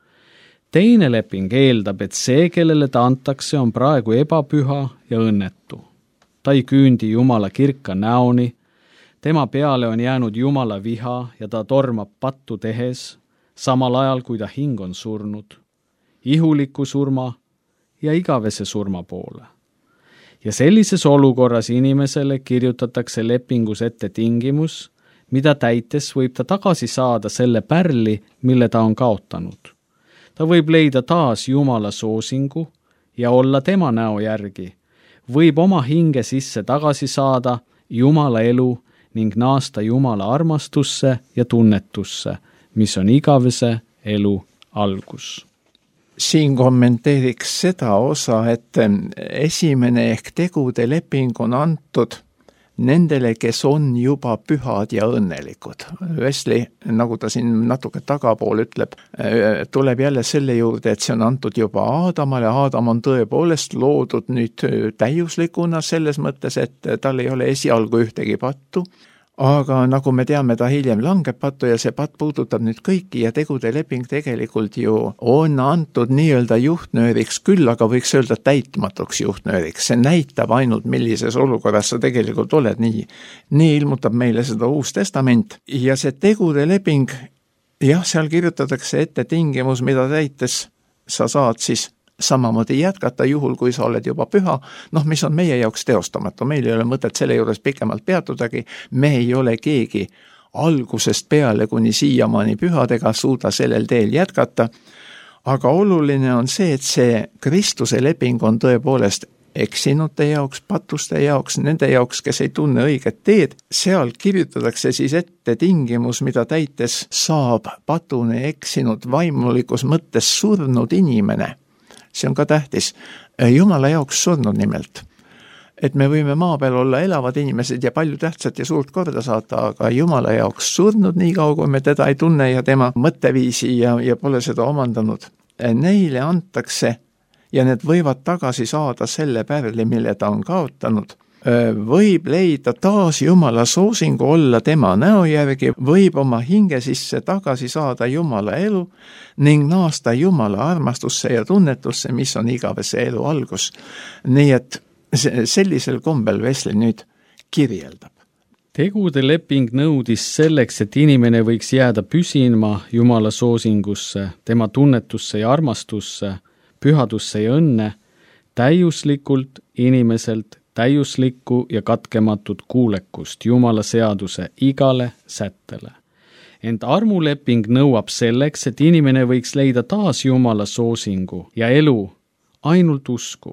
Teine leping eeldab, et see, kellele ta antakse, on praegu ebapüha ja õnnetu. Ta ei küündi Jumala kirka näoni, tema peale on jäänud Jumala viha ja ta tormab pattu tehes, samal ajal kui ta hing on surnud, ihuliku surma ja igavese surma poole. Ja sellises olukorras inimesele kirjutatakse lepingus ette tingimus, mida täites võib ta tagasi saada selle pärli, mille ta on kaotanud. Ta võib leida taas Jumala soosingu ja olla tema näo järgi, võib oma hinge sisse tagasi saada Jumala elu ning naasta Jumala armastusse ja tunnetusse, mis on igavese elu algus. Siin kommenteeriks seda osa, et esimene ehk tegude leping on antud nendele, kes on juba pühad ja õnnelikud. Wesley, nagu ta siin natuke tagapool ütleb, tuleb jälle selle juurde, et see on antud juba Aadamale. Aadam on tõepoolest loodud nüüd täiuslikuna selles mõttes, et tal ei ole esialgu ühtegi pattu, aga nagu me teame, ta hiljem langeb pattu ja see patt puudutab nüüd kõiki ja tegude leping tegelikult ju on antud nii-öelda juhtnööriks küll, aga võiks öelda täitmatuks juhtnööriks. See näitab ainult, millises olukorras sa tegelikult oled. Nii, nii ilmutab meile seda Uus Testament ja see tegude leping, jah, seal kirjutatakse ette tingimus, mida täites sa saad siis samamoodi jätkata juhul, kui sa oled juba püha, noh, mis on meie jaoks teostamatu. Meil ei ole mõtet selle juures pikemalt peatudagi, me ei ole keegi algusest peale kuni siiamaani pühadega suuda sellel teel jätkata, aga oluline on see, et see Kristuse leping on tõepoolest eksinute jaoks, patuste jaoks, nende jaoks, kes ei tunne õiget teed. Seal kirjutatakse siis ette tingimus, mida täites saab patune eksinud vaimulikus mõttes surnud inimene. See on ka tähtis. Jumala jaoks surnud nimelt. Et me võime maa peal olla elavad inimesed ja palju tähtsat ja suurt korda saata, aga Jumala jaoks surnud nii kaua, kui me teda ei tunne ja tema mõtteviisi ja, ja pole seda omandanud. Neile antakse ja need võivad tagasi saada selle pärli, mille ta on kaotanud. Võib leida taas Jumala soosingu olla tema näo järgi, võib oma hinge sisse tagasi saada Jumala elu ning naasta Jumala armastusse ja tunnetusse, mis on igavese elu algus. Nii et sellisel kombel Wesley nüüd kirjeldab. Tegude leping nõudis selleks, et inimene võiks jääda püsima Jumala soosingusse, tema tunnetusse ja armastusse, pühadusse ja õnne, täiuslikult inimeselt täiuslikku ja katkematut kuulekust Jumala seaduse igale sättele. Ent armuleping nõuab selleks, et inimene võiks leida taas Jumala soosingu ja elu ainult usku.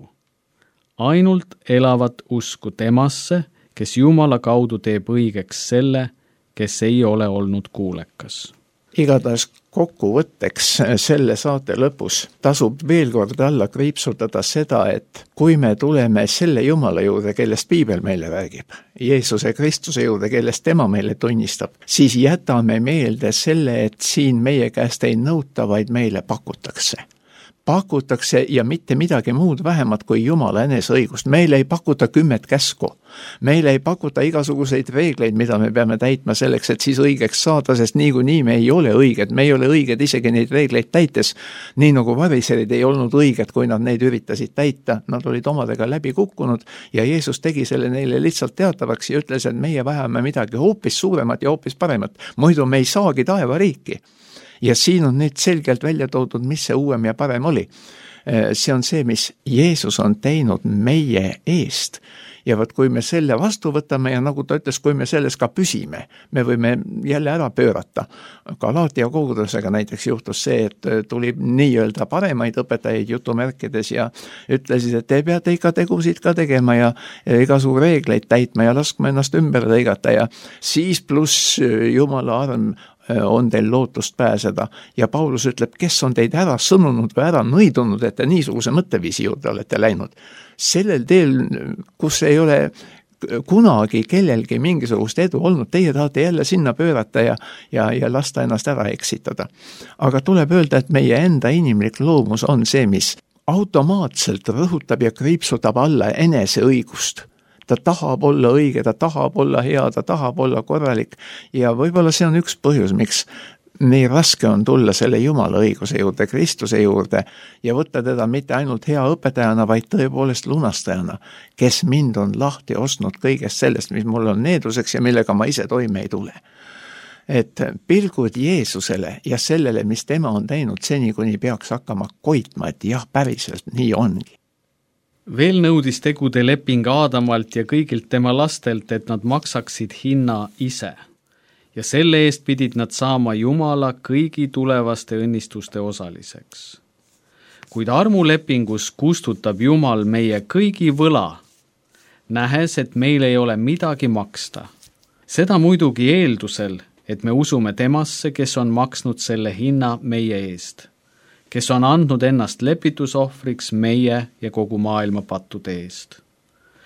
Ainult elavat usku temasse, kes Jumala kaudu teeb õigeks selle, kes ei ole olnud kuulekas. Igatahes kokkuvõtteks selle saate lõpus tasub veel kord alla kriipsutada seda, et kui me tuleme selle Jumala juurde, kellest Piibel meile räägib, Jeesuse Kristuse juurde, kellest tema meile tunnistab, siis jätame meelde selle, et siin meie käest ei nõuta, vaid meile pakutakse. Pakutakse ja mitte midagi muud vähemat kui Jumala eneseõigust. Meile ei pakuta kümmet käsku. Meile ei pakuta igasuguseid reegleid, mida me peame täitma selleks, et siis õigeks saada, sest nii kui nii me ei ole õiged. Me ei ole õiged isegi neid reegleid täites, nii nagu variserid ei olnud õiged, kui nad neid üritasid täita. Nad olid omadega läbi kukkunud ja Jeesus tegi selle neile lihtsalt teatavaks ja ütles, et meie vajame midagi hoopis suuremat ja hoopis paremat. Muidu me ei saagi taevariiki. Ja siin on nüüd selgelt välja toodud, mis see uuem ja parem oli. See on see, mis Jeesus on teinud meie eest. Ja võt, kui me selle vastu võtame ja nagu ta ütles, kui me selles ka püsime, me võime jälle ära pöörata. Galaatia kogudusega näiteks juhtus see, et tuli nii-öelda paremaid õpetajaid jutumärkides ja ütlesid, et te peate ikka tegusid ka tegema ja igasugu reegleid täitma ja laskma ennast ümber lõigata ja siis pluss Jumala arm on teil lootust pääseda. Ja Paulus ütleb, kes on teid ära sõnunud või ära nõidunud, et te niisuguse mõtteviisi juurde olete läinud. Sellel teel, kus ei ole kunagi kellelgi mingisugust edu olnud, teie tahate jälle sinna pöörata ja, ja, ja lasta ennast ära eksitada. Aga tuleb öelda, et meie enda inimlik loomus on see, mis automaatselt rõhutab ja kriipsutab alla eneseõigust. Ta tahab olla õige, ta tahab olla hea, ta tahab olla korralik ja võib-olla see on üks põhjus, miks nii raske on tulla selle Jumala õiguse juurde, Kristuse juurde ja võtta teda mitte ainult hea õpetajana, vaid tõepoolest lunastajana, kes mind on lahti ostnud kõigest sellest, mis mul on needuseks ja millega ma ise toime ei tule. Et pilgud Jeesusele ja sellele, mis tema on teinud seni, kuni peaks hakkama koitma, et jah, päriselt nii ongi. Veel nõudis tegude leping Aadamalt ja kõigilt tema lastelt, et nad maksaksid hinna ise. Ja selle eest pidid nad saama Jumala kõigi tulevaste õnnistuste osaliseks. Kuid armulepingus kustutab Jumal meie kõigi võla, nähes, et meil ei ole midagi maksta. Seda muidugi eeldusel, et me usume temasse, kes on maksnud selle hinna meie eest, kes on andnud ennast lepitusohvriks meie ja kogu maailma pattude eest.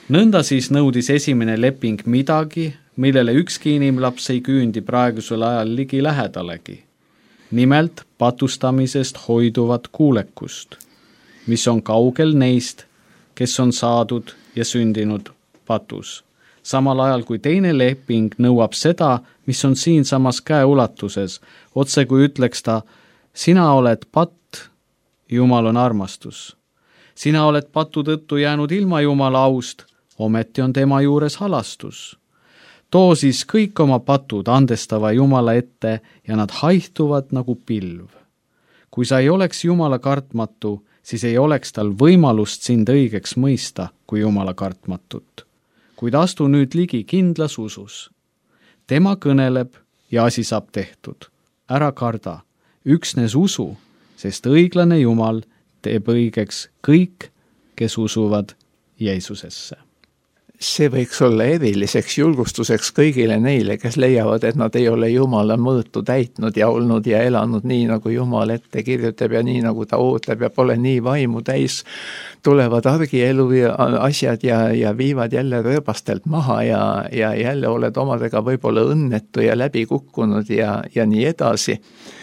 Nõnda siis nõudis esimene leping midagi, millele ükski inimlaps ei küündi praegusel ajal ligi lähedalegi. Nimelt patustamisest hoiduvat kuulekust, mis on kaugel neist, kes on saadud ja sündinud patus. Samal ajal kui teine leping nõuab seda, mis on siinsamas käeulatuses, otse kui ütleks ta, sina oled patt, Jumal on armastus. Sina oled patu tõttu jäänud ilma Jumala aust, ometi on tema juures halastus. Too siis kõik oma patud andestava Jumala ette ja nad haihtuvad nagu pilv. Kui sa ei oleks Jumala kartmatu, siis ei oleks tal võimalust sind õigeks mõista kui Jumala kartmatut. Kuid astu nüüd ligi kindlas usus. Tema kõneleb ja asi saab tehtud. Ära karda, üksnes usu, sest õiglane Jumal teeb õigeks kõik, kes usuvad Jeesusesse. See võiks olla eriliseks julgustuseks kõigile neile, kes leiavad, et nad ei ole Jumala mõõtu täitnud ja olnud ja elanud nii, nagu Jumal ette kirjutab ja nii, nagu ta ootab ja pole nii vaimu täis. Tulevad argielu ja asjad ja, ja viivad jälle rööbastelt maha ja, ja jälle oled omadega võib-olla õnnetu ja läbi kukkunud ja, ja nii edasi.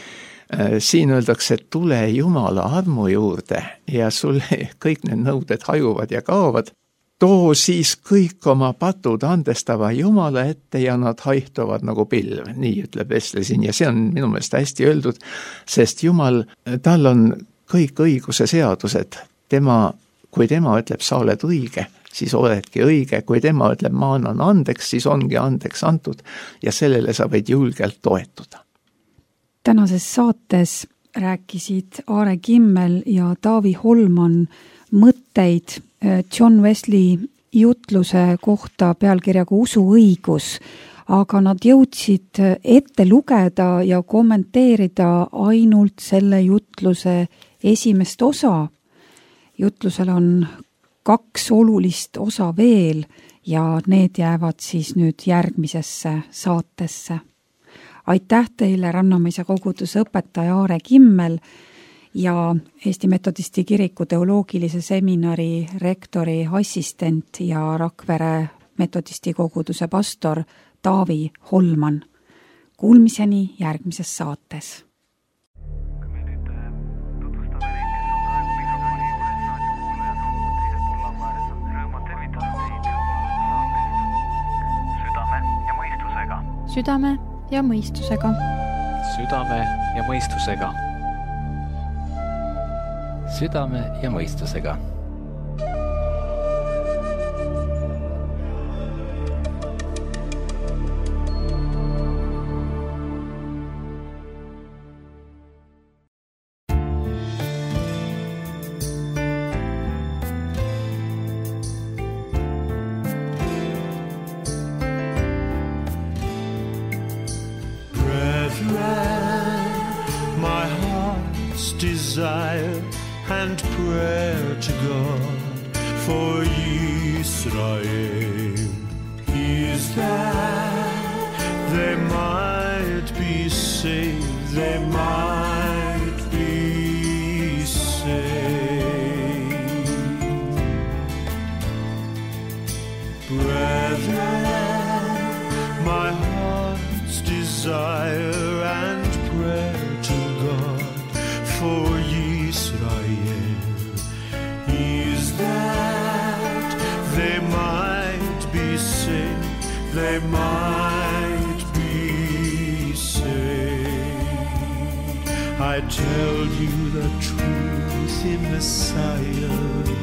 Siin öeldakse, et tule Jumala armu juurde ja sulle kõik need nõuded hajuvad ja kaovad. Too siis kõik oma patud andestava Jumala ette ja nad haihtuvad nagu pilv, nii ütleb Wesley siin ja see on minu meelest hästi öeldud, sest Jumal, tal on kõik õiguse seadused. Tema, kui tema ütleb, sa oled õige, siis oledki õige, kui tema ütleb, ma annan andeks, siis ongi andeks antud ja sellele sa võid julgelt toetuda. Tänases saates rääkisid Aare Kimmel ja Taavi Holman mõtteid John Wesley jutluse kohta pealkirjaga Usuõigus, aga nad jõudsid ette lugeda ja kommenteerida ainult selle jutluse esimest osa. Jutlusel on kaks olulist osa veel ja need jäävad siis nüüd järgmisesse saatesse. Aitäh teile, Rannamäise koguduse õpetaja Aare Kimmel ja Eesti Metodisti kiriku teoloogilise seminari rektori assistent ja Rakvere Metodisti koguduse pastor Taavi Holman. Kuulmiseni järgmises saates. Me nüüd tutvustame neid, kes on praegu mikrofoni juures, raadiokuulajad on teisel pool lauääres. Rõõmad tervitada teid saatest Südame ja mõistusega. Südame ja mõistusega. Südame ja mõistusega. Südame ja mõistusega. Desire and prayer to God for Israel is that they might be saved, they might be saved. Brethren, my heart's desire and prayer to God for Israel is that they might be saved, they might be saved. I tell you the truth in Messiah,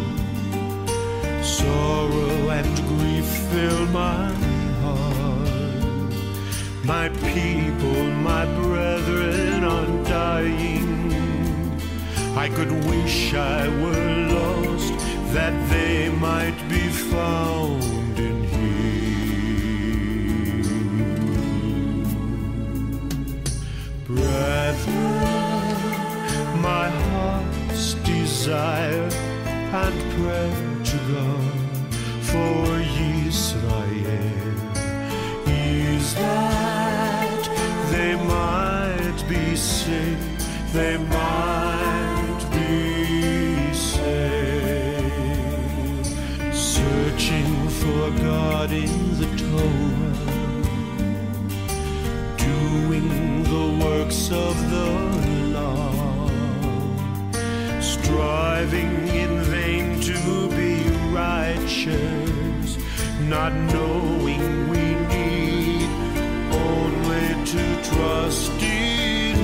sorrow and grief fill my heart. My people, my brethren are dying. I could wish I were lost, that they might be found in Him. Brethren, my heart's desire and prayer to God for Israel is that they might be saved, they might be saved, searching God in the Torah, doing the works of the law, striving in vain to be righteous, not knowing we need only to trust in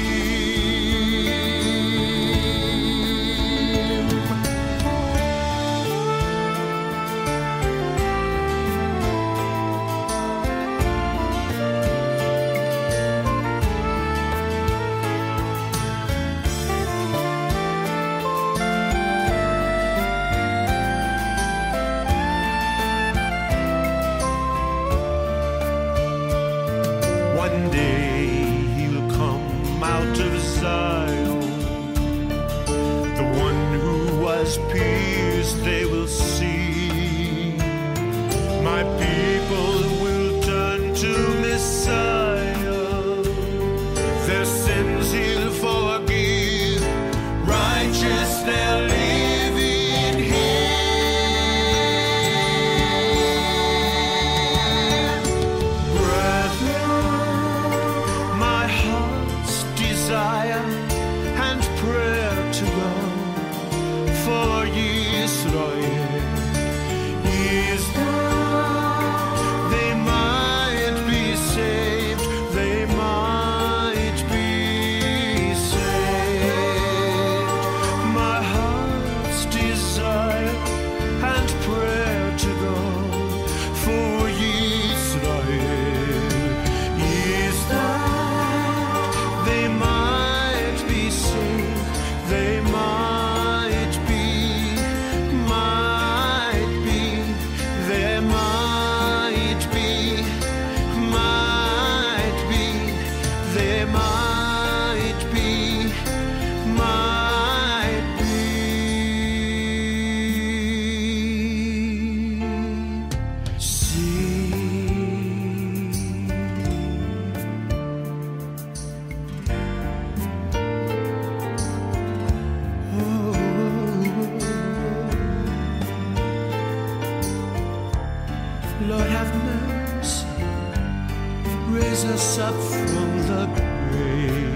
One day he'll come out of Zion, the one who was pierced they will see. My people will turn to Messiah, their sins he'll forgive, righteous they'll live in him. Brethren, my heart's desire and prayer to God for Israel is that they might be saved, they might be saved. My heart's desire and prayer to God for Israel is that they might be saved, they might be, might be, they might be, might be, they might be, might be. See. Lord have mercy, raise us up from the grave.